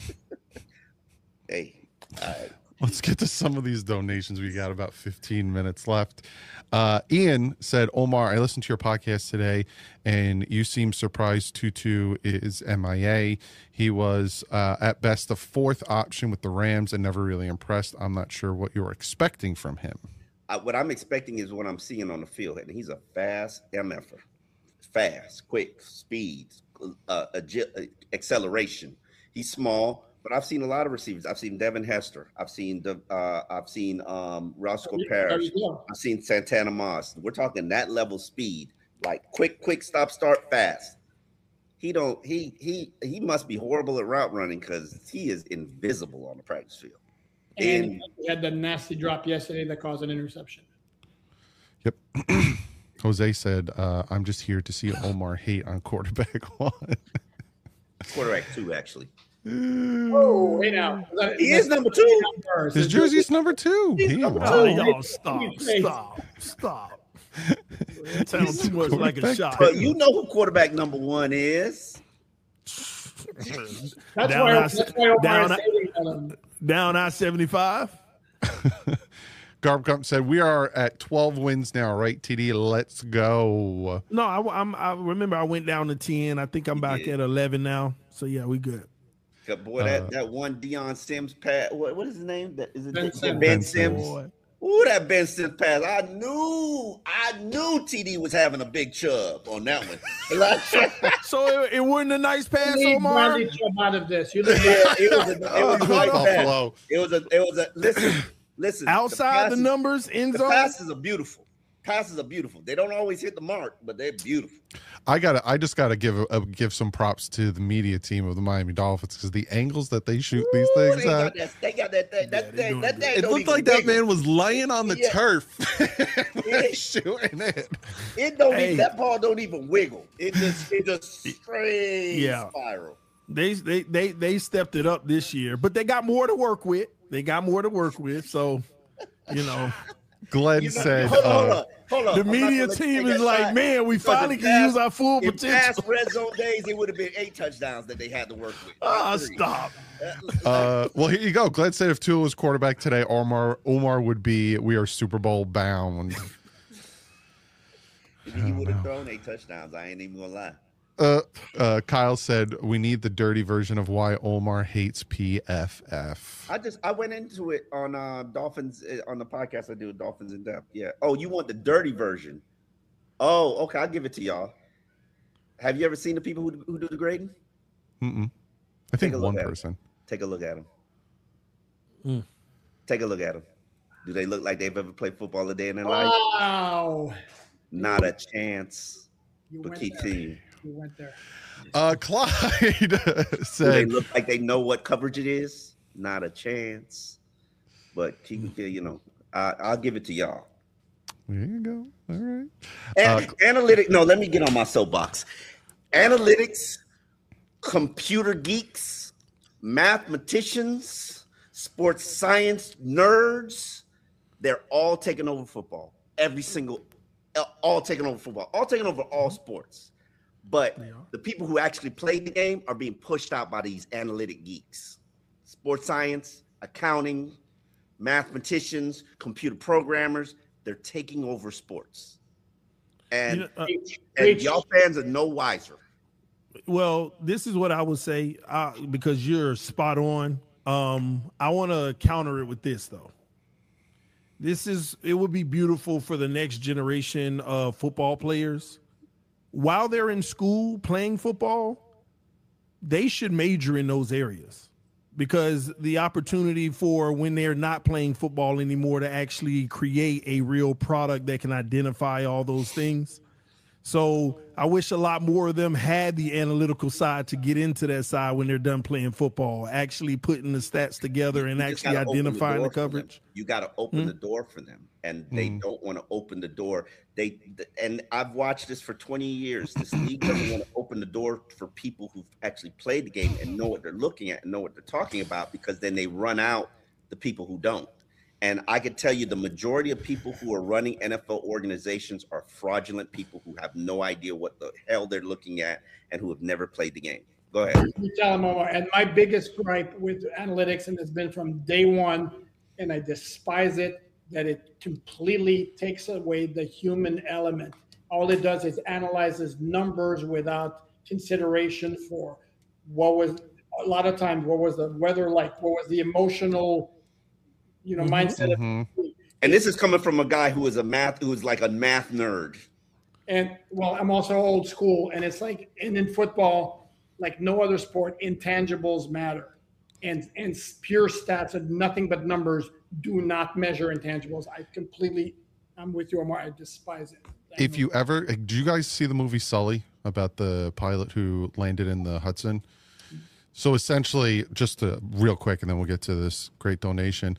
Hey, let's get to some of these donations. We got about 15 minutes left. Ian said, Omar, I listened to your podcast today, and you seem surprised Tutu is MIA. He was at best the fourth option with the Rams and never really impressed. I'm not sure what you were expecting from him. What I'm expecting is what I'm seeing on the field, and he's a fast MFer. Fast, quick, speed, acceleration. He's small, but I've seen a lot of receivers. I've seen Devin Hester. I've seen Roscoe Parrish. I've seen Santana Moss. We're talking that level speed, like quick, stop, start, fast. He must be horrible at route running because he is invisible on the practice field. And he had the nasty drop yesterday that caused an interception. Yep. Jose said, I'm just here to see Omar hate on quarterback one. Quarterback two, actually. Oh, hey now. He is number two. His jersey's number two. Oh, stop. That sounds too much like a shot. But you know who quarterback number one is. That's why down I-75. Garb said, we are at 12 wins now, right, TD? Let's go. No, I remember I went down to 10. I think I'm back at 11 now. So, yeah, we good. Boy, that one Deion Sims pass. What is his name? Ben Sims. Ooh, that Ben Sims pass. I knew TD was having a big chub on that one. So it wasn't a nice pass, Omar? Out of this. It was a listen. Outside the numbers, end zone. The passes are beautiful. They don't always hit the mark, but they're beautiful. I just gotta give some props to the media team of the Miami Dolphins because the angles that they shoot these things at. They got that thing. It looked like that man was laying on the turf. Shooting it. That ball don't even wiggle. It just straight spiral. They stepped it up this year, but they got more to work with. So, Glenn said, hold on. The media team is like, man, we finally can use our full potential. In past red zone days, it would have been 8 touchdowns that they had to work with. Stop. Well, here you go. Glenn said if Tua was quarterback today, Omar would be, we are Super Bowl bound. He would have thrown 8 touchdowns. I ain't even going to lie. Kyle said we need the dirty version of why Omar hates PFF. I went into it on Dolphins on the podcast I do with Dolphins in Depth. Yeah. Oh, you want the dirty version? Oh, okay. I'll give it to y'all. Have you ever seen the people who do the grading? I think one person. Take a look at them. Take a look at them. Do they look like they've ever played football a day in their life? Wow. Not a chance. But keep team. You went there. Clyde said, do they look like they know what coverage it is? Not a chance. But keep, I'll give it to y'all. There you go. All right. Analytic. No, let me get on my soapbox. Analytics, computer geeks, mathematicians, sports science nerds, they're all taking over football. All taking over football, all taking over all sports. But the people who actually play the game are being pushed out by these analytic geeks. Sports science, accounting, mathematicians, computer programmers, they're taking over sports. And, and y'all fans are no wiser. Well, this is what I would say, because you're spot on. I want to counter it with this, though. It would be beautiful for the next generation of football players. While they're in school playing football, they should major in those areas, because the opportunity for when they're not playing football anymore to actually create a real product that can identify all those things. So I wish a lot more of them had the analytical side to get into that side when they're done playing football, actually putting the stats together and actually identifying the coverage. You got to open the door for them, and they don't want to open the door. And I've watched this for 20 years. This league doesn't want to open the door for people who've actually played the game and know what they're looking at and know what they're talking about, because then they run out the people who don't. And I can tell you the majority of people who are running NFL organizations are fraudulent people who have no idea what the hell they're looking at and who have never played the game. Go ahead. You tell them more. And my biggest gripe with analytics, and it's been from day one, and I despise it, that it completely takes away the human element. All it does is analyzes numbers without consideration for what was the weather like, what was the emotional mindset. And this is coming from a guy who is like a math nerd. And well, I'm also old school, and it's like, and in football, like no other sport, intangibles matter, and pure stats and nothing but numbers do not measure intangibles. I'm with you, Omar. I despise it. If you ever, do you guys see the movie Sully about the pilot who landed in the Hudson? So essentially, just real quick, and then we'll get to this great donation.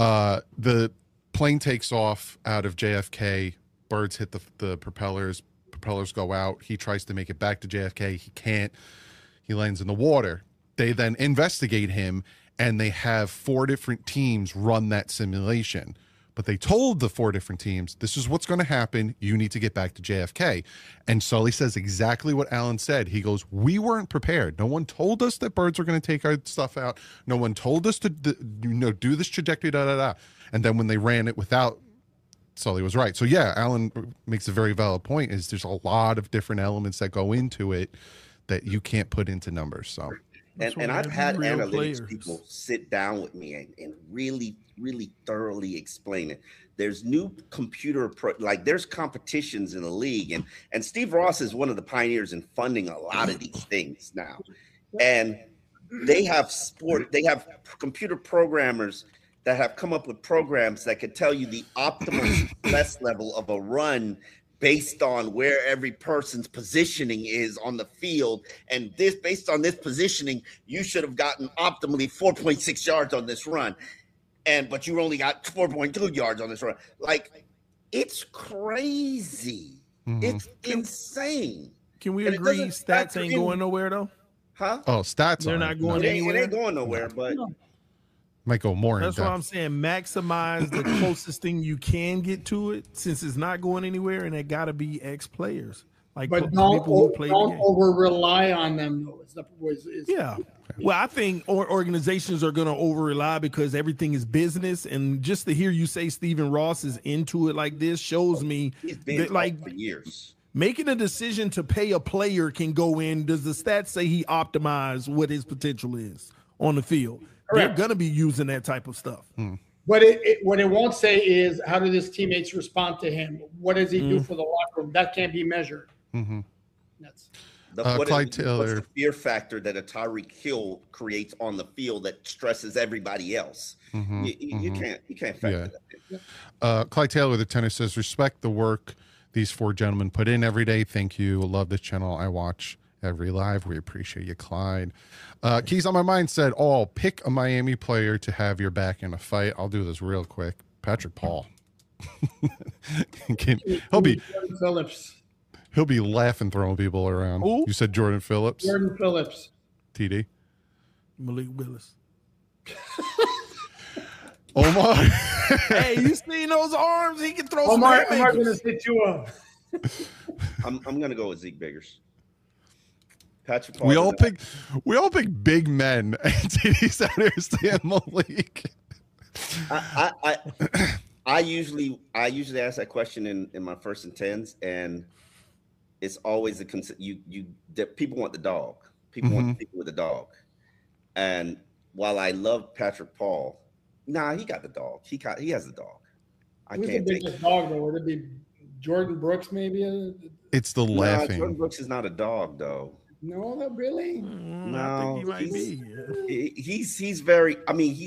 The plane takes off out of JFK. Birds hit the propellers. Propellers go out. He tries to make it back to JFK. He can't. He lands in the water. They then investigate him, and they have 4 different teams run that simulation. But they told the 4 different teams, this is what's going to happen. You need to get back to JFK. And Sully says exactly what Alan said. He goes, we weren't prepared. No one told us that birds were going to take our stuff out. No one told us to do this trajectory, And then when they ran it without, Sully was right. So yeah, Alan makes a very valid point, is there's a lot of different elements that go into it that you can't put into numbers. So. And I've had analytics people sit down with me and really, really thoroughly explain it. There's new there's competitions in the league. And Steve Ross is one of the pioneers in funding a lot of these things now. And they have computer programmers that have come up with programs that could tell you the optimal stress level of a run based on where every person's positioning is on the field. And based on this positioning, you should have gotten optimally 4.6 yards on this run. But you only got 4.2 yards on this run. Like, it's crazy. It's insane. Can we agree stats ain't going nowhere, though? Huh? Oh, stats They're not going anywhere. It ain't going nowhere, but... Might go more. That's what I'm saying. Maximize the closest thing you can get to it, since it's not going anywhere, and it got to be ex players. Like, but don't over rely on them. Yeah. Well, I think organizations are going to over rely because everything is business, and just to hear you say Stephen Ross is into it like this shows me that, like, for years. Making a decision to pay a player can go in. Does the stats say he optimized what his potential is on the field? Correct. They're going to be using that type of stuff. But what it won't say is, how do his teammates respond to him? What does he do for the locker room? That can't be measured. What's the fear factor that a Tyreek Hill creates on the field that stresses everybody else? You can't factor that in. Clyde Taylor, the tennis, says, respect the work these 4 gentlemen put in every day. Thank you. Love this channel. I watch every live. We appreciate you, Clyde. Keys on my mind said, pick a Miami player to have your back in a fight. I'll do this real quick. Patrick Paul. He'll be laughing, throwing people around. Who? You said Jordan Phillips, Jordan Phillips. TD. Malik Willis. Omar. Hey, you seen those arms? He can throw Omar some going to haymakers. say Tua. I'm going to go with Zeke Biggers. Patrick Paul. We all pick big men, and TD's out here saying Malik. I usually ask that question in my first and tens, and it's always people want the dog. People want the people with the dog. And while I love Patrick Paul, he got the dog. He has the dog. I Who's can't the take biggest dog though? Would it be Jordan Brooks maybe? It's the laughing. Jordan Brooks is not a dog though. No, not really. I think he might be. Yeah. He's very. I mean,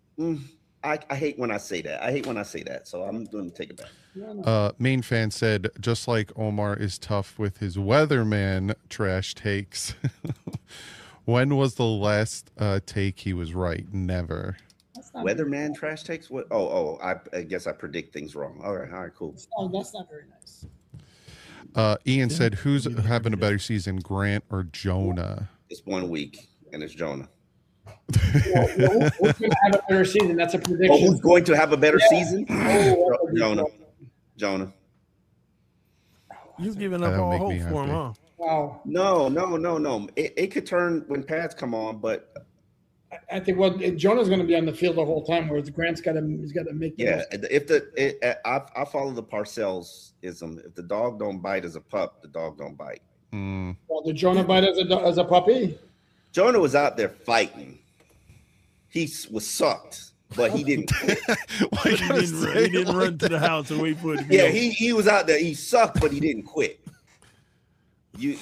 I hate when I say that. So I'm going to take it back. Main fan said, just like Omar is tough with his weatherman trash takes. When was the last take he was right? Never. Weatherman trash takes? What? I guess I predict things wrong. All right, cool. That's not very nice. Ian said, who's having a better season, Grant or Jonah? It's 1 week, and it's Jonah. Who's going to have a better season? That's a prediction. Who's going to have a better season? Jonah. Jonah. You've given up That'll all make hope me for him, happy. huh? Wow. No. It could turn when pads come on, but I think Jonah's going to be on the field the whole time, whereas Grant's got to make. yeah. I follow the Parcells-ism. If the dog don't bite as a pup, the dog don't bite. Well, did Jonah bite as a puppy? Jonah was out there fighting. He was sucked, but he didn't quit. He didn't run to the house and wait for it to be Yeah, over. he was out there. He sucked, but he didn't quit. And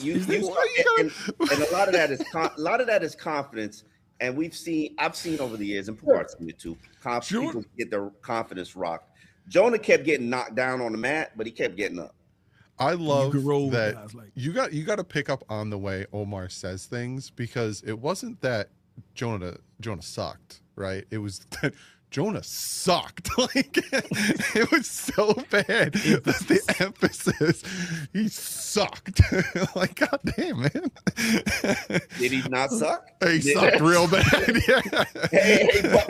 a lot of that is confidence. And I've seen over the years, and Pugart's seen it too. People get their confidence rocked. Jonah kept getting knocked down on the mat, but he kept getting up. I love that guys like you got to pick up on the way Omar says things, because it wasn't that Jonah sucked, right? It was that Jonah sucked. Like, it was so bad. That's the emphasis. He sucked. Like, God damn, man. Did he not suck? He sucked real bad. Yeah. Hey,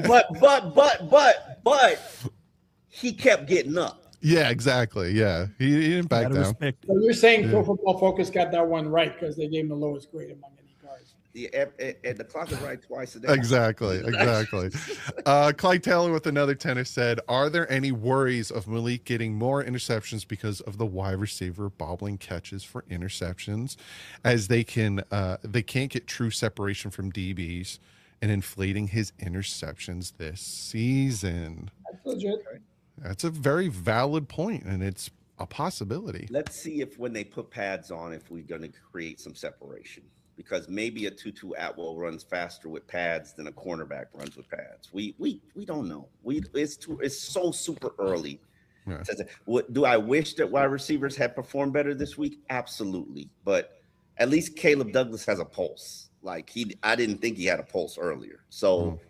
but he kept getting up. Yeah, exactly. Yeah, he didn't back Gotta down. respect it. So you're saying Pro Football Focus got that one right because they gave him the lowest grade among any cards. And the clock is right twice a day. Exactly. Clyde Taylor with another tenor said, are there any worries of Malik getting more interceptions because of the wide receiver bobbling catches for interceptions, as they can't get true separation from DBs and inflating his interceptions this season? That's legit. That's a very valid point, and it's a possibility. Let's see if when they put pads on, if we're going to create some separation, because maybe a Tutu Atwell runs faster with pads than a cornerback runs with pads. We don't know. It's so super early. Yeah. Do I wish that wide receivers had performed better this week? Absolutely, but at least Caleb Douglas has a pulse. Like I didn't think he had a pulse earlier. So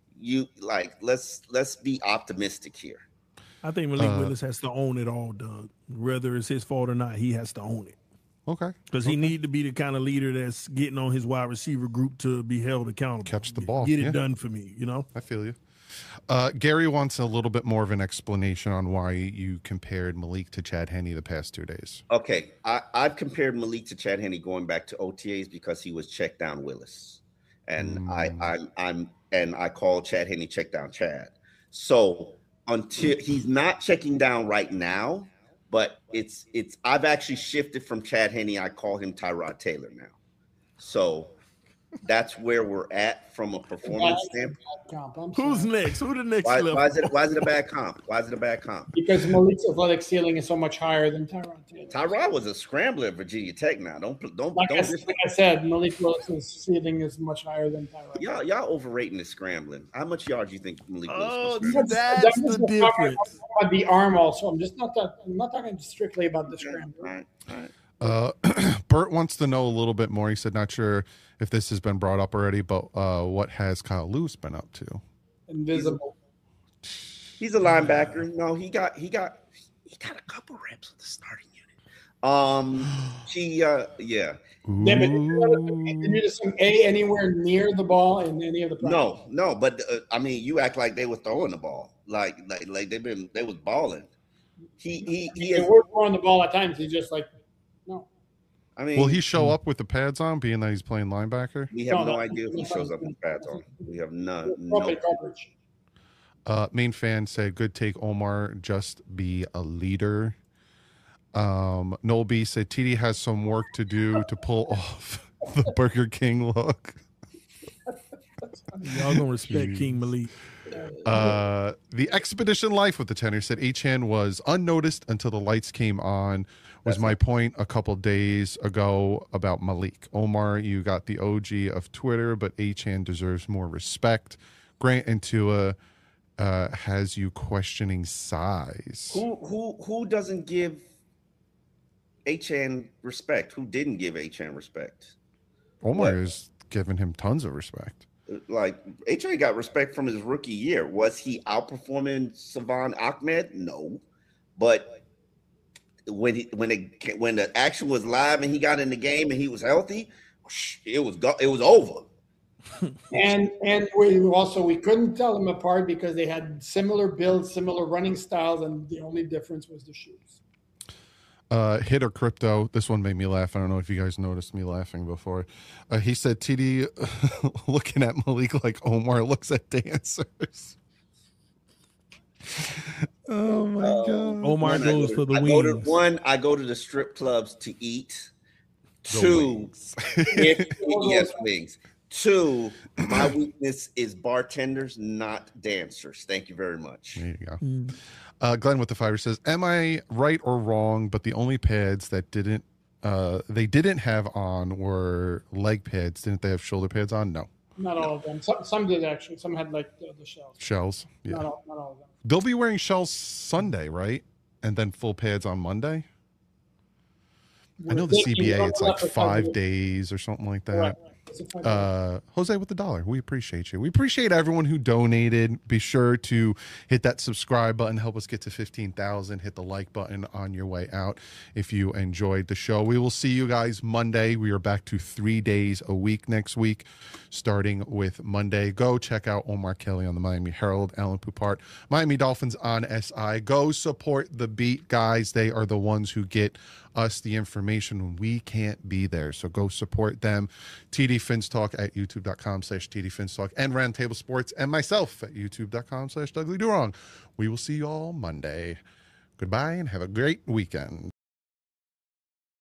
let's be optimistic here. I think Malik Willis has to own it all, Doug. Whether it's his fault or not, he has to own it. Okay. Because he need to be the kind of leader that's getting on his wide receiver group to be held accountable. Catch the ball. Get it done for me, you know? I feel you. Gary wants a little bit more of an explanation on why you compared Malik to Chad Henne the past 2 days. Okay. I've compared Malik to Chad Henne going back to OTAs because he was check down Willis. And I call Chad Henne check down Chad. So until he's not checking down right now, but I've actually shifted from Chad Henne. I call him Tyrod Taylor now. So that's where we're at from a performance standpoint. Who's next? Who the next level? Why is it a bad comp? Why is it a bad comp? Because Malik's athletic ceiling is so much higher than Tyrod Taylor. Tyrod was a scrambler at Virginia Tech now. Like I said, Malik Willis's ceiling is much higher than Tyrod. Y'all overrating the scrambling. How much yards do you think Malik Willis Oh, was scrambling? that's the difference. About the arm also. I'm not talking strictly about the scrambling. All right. Bert wants to know a little bit more. He said, not sure if this has been brought up already, but what has Kyle Lewis been up to? Invisible. He's a linebacker. No, he got a couple reps with the starting She yeah. Yeah, but did you just some A anywhere near the ball in any of the practice? No, but I mean, you act like they were throwing the ball, like they was balling. He They is. were throwing the ball at times. He's just like, no. I mean, Will he show up with the pads on, being that he's playing linebacker? we have No, no idea if he shows up with pads on. We have no. Proper coverage. Main fan said, "Good take, Omar. Just be a leader." Noel B said, "TD has some work to do to pull off the Burger King look." Y'all gonna respect King Malik. The Expedition Life with the tenor said, "Achan was unnoticed until the lights came on." Was my point a couple days ago about Malik. Omar, you got the OG of Twitter, but Achan deserves more respect. Grant and Tua has you questioning size. Who doesn't give Achan respect? Who didn't give Achan respect? Omar What? has given him tons of respect. Like Achan got respect from his rookie year. Was he outperforming Savon Ahmed? No, but when the action was live and he got in the game and he was healthy, it was over. And we couldn't tell them apart because they had similar builds, similar running styles, and the only difference was the shoes. Hit or Crypto. This one made me laugh. I don't know if you guys noticed me laughing before. He said, "TD looking at Malik like Omar looks at dancers." Oh my god! Omar goes for the wings. I go to the strip clubs to eat. The Two, wings. yes, wings. Two, my weakness is bartenders, not dancers. Thank you very much. There you go. Glenn with the fiber says, "Am I right or wrong? But the only pads that they didn't have on were leg pads. Didn't they have shoulder pads on? No. Not all of them. Some did actually. Some had like the shells. Shells. Yeah. Not all of them. They'll be wearing shells Sunday, right? And then full pads on Monday. I know the CBA, it's like 5 days or something like that. Right. Jose with the $1. We appreciate you. We appreciate everyone who donated. Be sure to hit that subscribe button. Help us get to 15,000. Hit the like button on your way out if you enjoyed the show. We will see you guys Monday. We are back to 3 days a week next week, starting with Monday. Go check out Omar Kelly on the Miami Herald, Alan Poupart, Miami Dolphins on SI. Go support the beat guys. They are the ones who get us the information when we can't be there. So go support them. TD Finstalk at youtube.com/TD Finstalk and Roundtable Sports and myself at youtube.com/Dudley Durong. We will see you all Monday. Goodbye and have a great weekend.